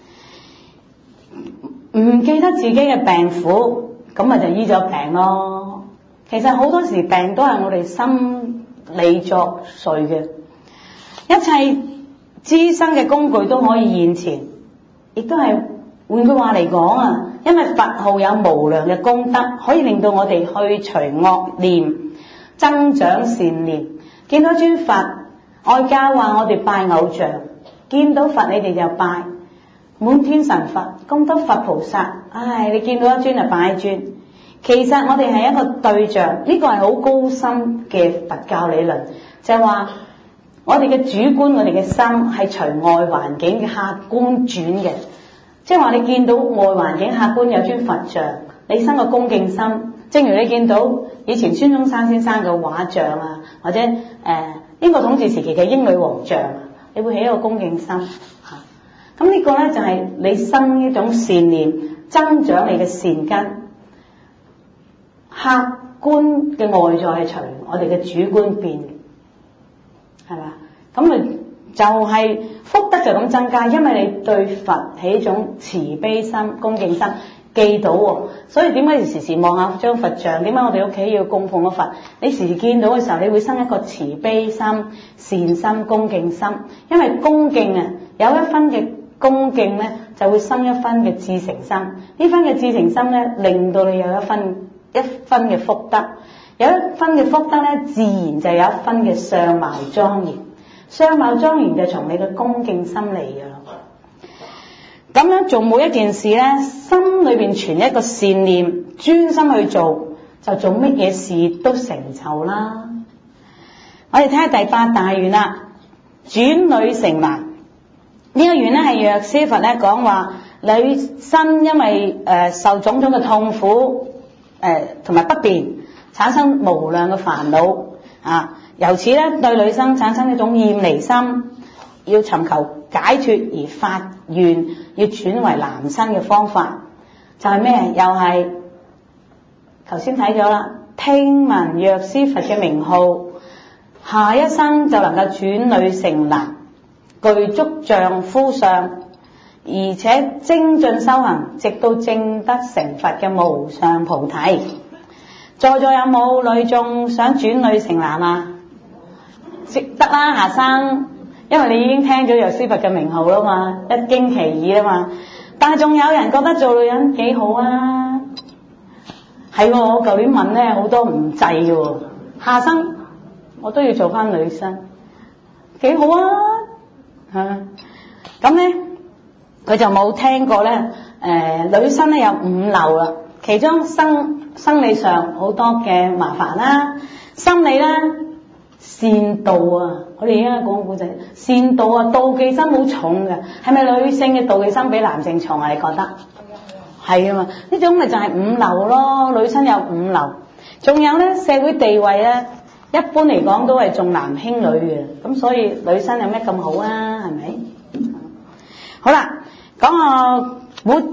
致，唔記得自己嘅病苦，咁咪就醫咗病咯。其實好多時病都係我哋心理作祟嘅，一切資生嘅工具都可以現前，亦都係換句話嚟講啊，因為佛號有無量嘅功德，可以令到我哋去除惡念，增長善念。見到尊佛，外教話我哋拜偶像，見到佛你哋就拜，滿天神佛，功德佛菩薩，唉，你見到一尊就拜一尊。其實我哋係一個對象，呢個係好高深嘅佛教理論，就係話我哋嘅主觀，我哋嘅心係隨外環境嘅客觀轉嘅，即係話你見到外環境客觀有尊佛像，你生個恭敬心，正如你見到以前孫中山先生嘅畫像啊，或者誒、呃、英國統治時期嘅英女王像，你會起一個恭敬心嚇。咁呢個咧就係你生呢種善念，增長你嘅善根。客觀嘅外在係隨我哋嘅主觀變，係嘛？咁咪就係福德就咁增加，因為你對佛起一種慈悲心、恭敬心，記到喎。所以點解要時時望下張佛像？點解我哋屋企要供奉個佛？你時時見到嘅時候，你會生一個慈悲心、善心、恭敬心。因為恭敬啊，有一分嘅恭敬咧，就會生一分嘅至誠心。呢分嘅至誠心咧，令到你有一分。一分嘅福德，有一分嘅福德咧，自然就有一分嘅相貌莊嚴。相貌莊嚴就從你嘅恭敬心嚟嘅咯。咁樣做每一件事咧，心裏邊存一個善念，專心去做，就做乜嘢事都成就啦。我哋睇下第八大願啦，轉女成男。呢、這個願咧係藥師佛咧講話，女生因為誒、呃、受種種嘅痛苦。誒同埋不便，產生無量嘅煩惱啊！由此咧對女生產生一種厭離心，要尋求解脫而發願，要轉為男生嘅方法，就係、是、咩？又係頭先睇咗啦，聽聞藥師佛嘅名號，下一生就能夠轉女成男，具足丈夫相。而且精進修行，直到證得成佛嘅無上菩提。在座有冇女眾想轉女成男啊？得啦，下生，因為你已經聽咗藥師佛嘅名號啦嘛，一經其義啦嘛。但係仲有人覺得做女人幾好啊？係喎，我舊年問咧，好多唔制喎。下生我都要做翻女生，幾好啊？嚇咁咧。佢就冇聽過咧，誒、呃、女生咧有五漏啦，其中生生理上好多嘅麻煩啦，心理咧善妒啊，我哋而家講古仔，善妒啊，妒忌心好重嘅，係咪女性嘅妒忌心比男性重啊？你覺得？係啊嘛，呢種咪就係五漏咯，女生有五漏，仲有咧社會地位咧，一般嚟講都係重男輕女嘅，咁所以女生有咩咁好啊？係咪？好啦。講啊，古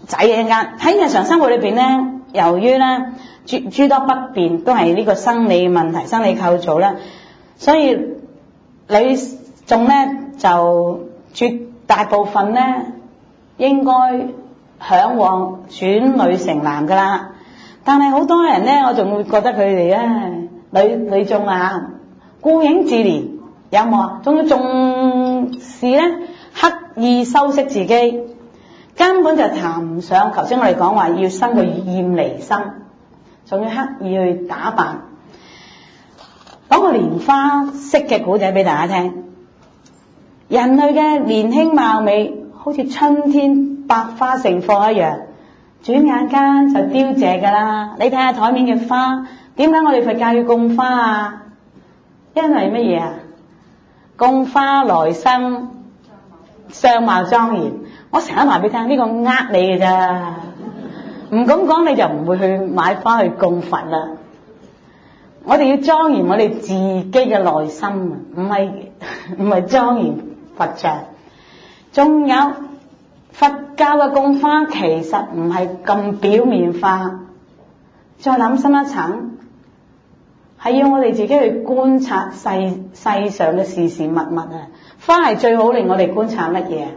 仔嘅一間。喺日常生活裏邊咧，由於咧諸諸多不便，都係呢個生理問題、生理構造啦，所以女眾咧就絕大部分咧應該嚮往轉女成男噶啦。但係好多人咧，我仲會覺得佢哋咧女女眾啊，顧影自憐，有冇啊？仲要重視咧，刻意修飾自己，根本就談唔上。頭先我哋講話要生個厭離心，仲要刻意去打扮。講個蓮花色嘅古仔俾大家聽。人類嘅年輕貌美，好似春天百花盛放一樣，轉眼間就凋謝噶啦。你睇下台面嘅花，點解我哋佛教要供花啊？因為乜嘢啊？供花來生相貌莊嚴。我成日話俾你聽，呢個呃你嘅咋，唔咁講你就唔會去買花去供佛啦。我哋要莊嚴我哋自己嘅內心啊，唔係唔係莊嚴佛像。仲有佛教嘅供花其實唔係咁表面化，再諗深一層，係要我哋自己去觀察世世上嘅事事物物啊。花係最好令我哋觀察乜嘢？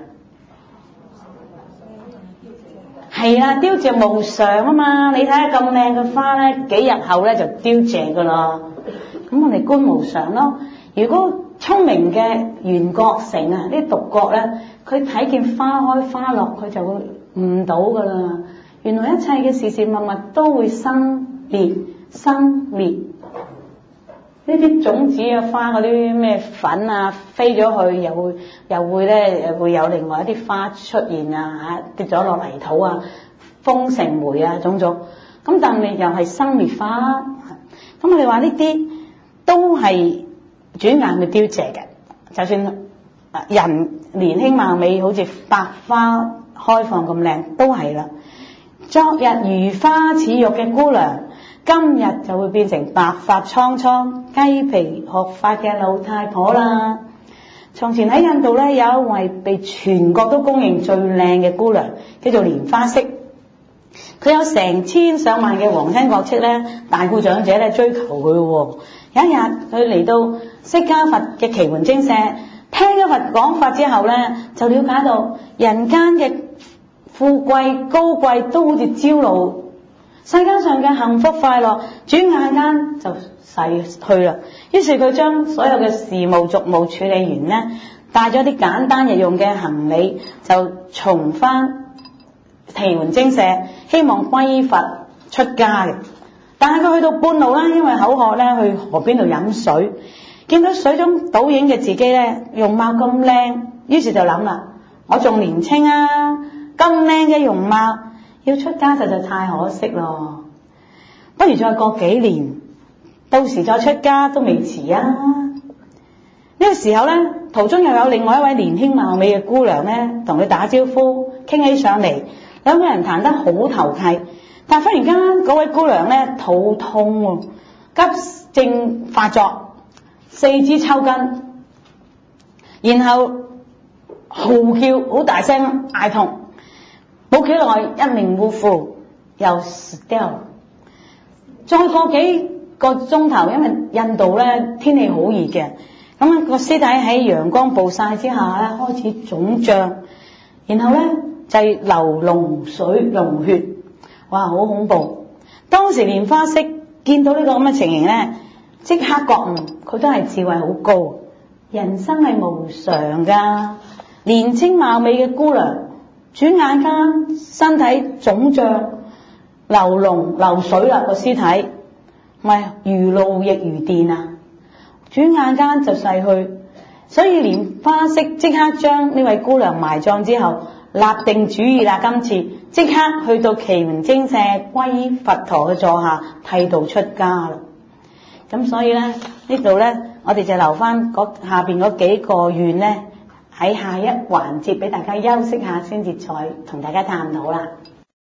係啊，凋謝無常啊嘛！你睇下咁靚嘅花咧，幾日後咧就凋謝噶啦。咁我哋觀無常咯。如果聰明嘅緣覺乘啊，啲獨覺咧，佢睇見花開花落，佢就會悟到噶啦。原來一切嘅事事物物都會生滅，生滅。呢啲種子嘅花嗰啲咩粉啊，飛咗去又會又會咧，又會有另外一啲花出現啊，嚇跌咗落泥土啊，風成梅啊，種種。咁但係又係生滅花。咁我哋話呢啲都係轉眼會凋謝嘅。就算人年輕貌美，好似百花開放咁靚，都係啦。昨日如花似玉嘅姑娘，今日就會變成白髮蒼蒼、雞皮鶴髮嘅老太婆啦。從前喺印度咧，有一位被全國都公認最靚嘅姑娘，叫做蓮花色。佢有成千上萬嘅皇親國戚咧，大顧長者咧追求佢喎。有一日佢嚟到釋迦佛嘅祇園精舍，聽咗佛講法之後咧，就了解到人間嘅富貴高貴都好似朝露。世界上嘅幸福快樂轉眼間就逝去啦。於是佢將所有嘅事務俗務處理完呢，帶咗啲簡單日用嘅行李，就重返祇園精舍，希望歸佛出家嘅。但係佢去到半路啦，因為口渴咧，去河邊度飲水，見到水中倒影嘅自己咧，容貌咁靚，於是就諗啦：我仲年輕啊，咁靚嘅容貌，要出家實在太可惜咯，不如再過幾年，到時再出家都未遲啊！呢個時候咧，途中又有另外一位年輕貌美嘅姑娘咧，同佢打招呼，傾起上嚟，兩個人談得好投契。但係忽然間，嗰位姑娘咧肚痛，急症發作，四肢抽筋，然後嚎叫，好大聲嗌痛。冇幾耐，一命嗚呼，又死掉。再過幾個鐘頭，因為印度咧天氣好熱嘅，咁個屍體喺陽光暴曬之下咧開始腫脹，然後咧就係流膿水膿血，哇，好恐怖！當時蓮花色見到呢個咁嘅情形咧，即刻覺悟，佢都係智慧好高。人生係無常噶，年青貌美嘅姑娘，轉眼間身體腫脹、流膿流水啦，個屍體咪如露亦如電啊！轉眼間就逝去，所以蓮花色即刻將呢位姑娘埋葬之後，立定主意啦，今次即刻去到祇園精舍歸依佛陀嘅座下剃度出家啦。咁所以咧呢度咧，我哋就留翻嗰下邊嗰幾個願咧，喺下一環節俾大家休息下，先至再同大家探討啦。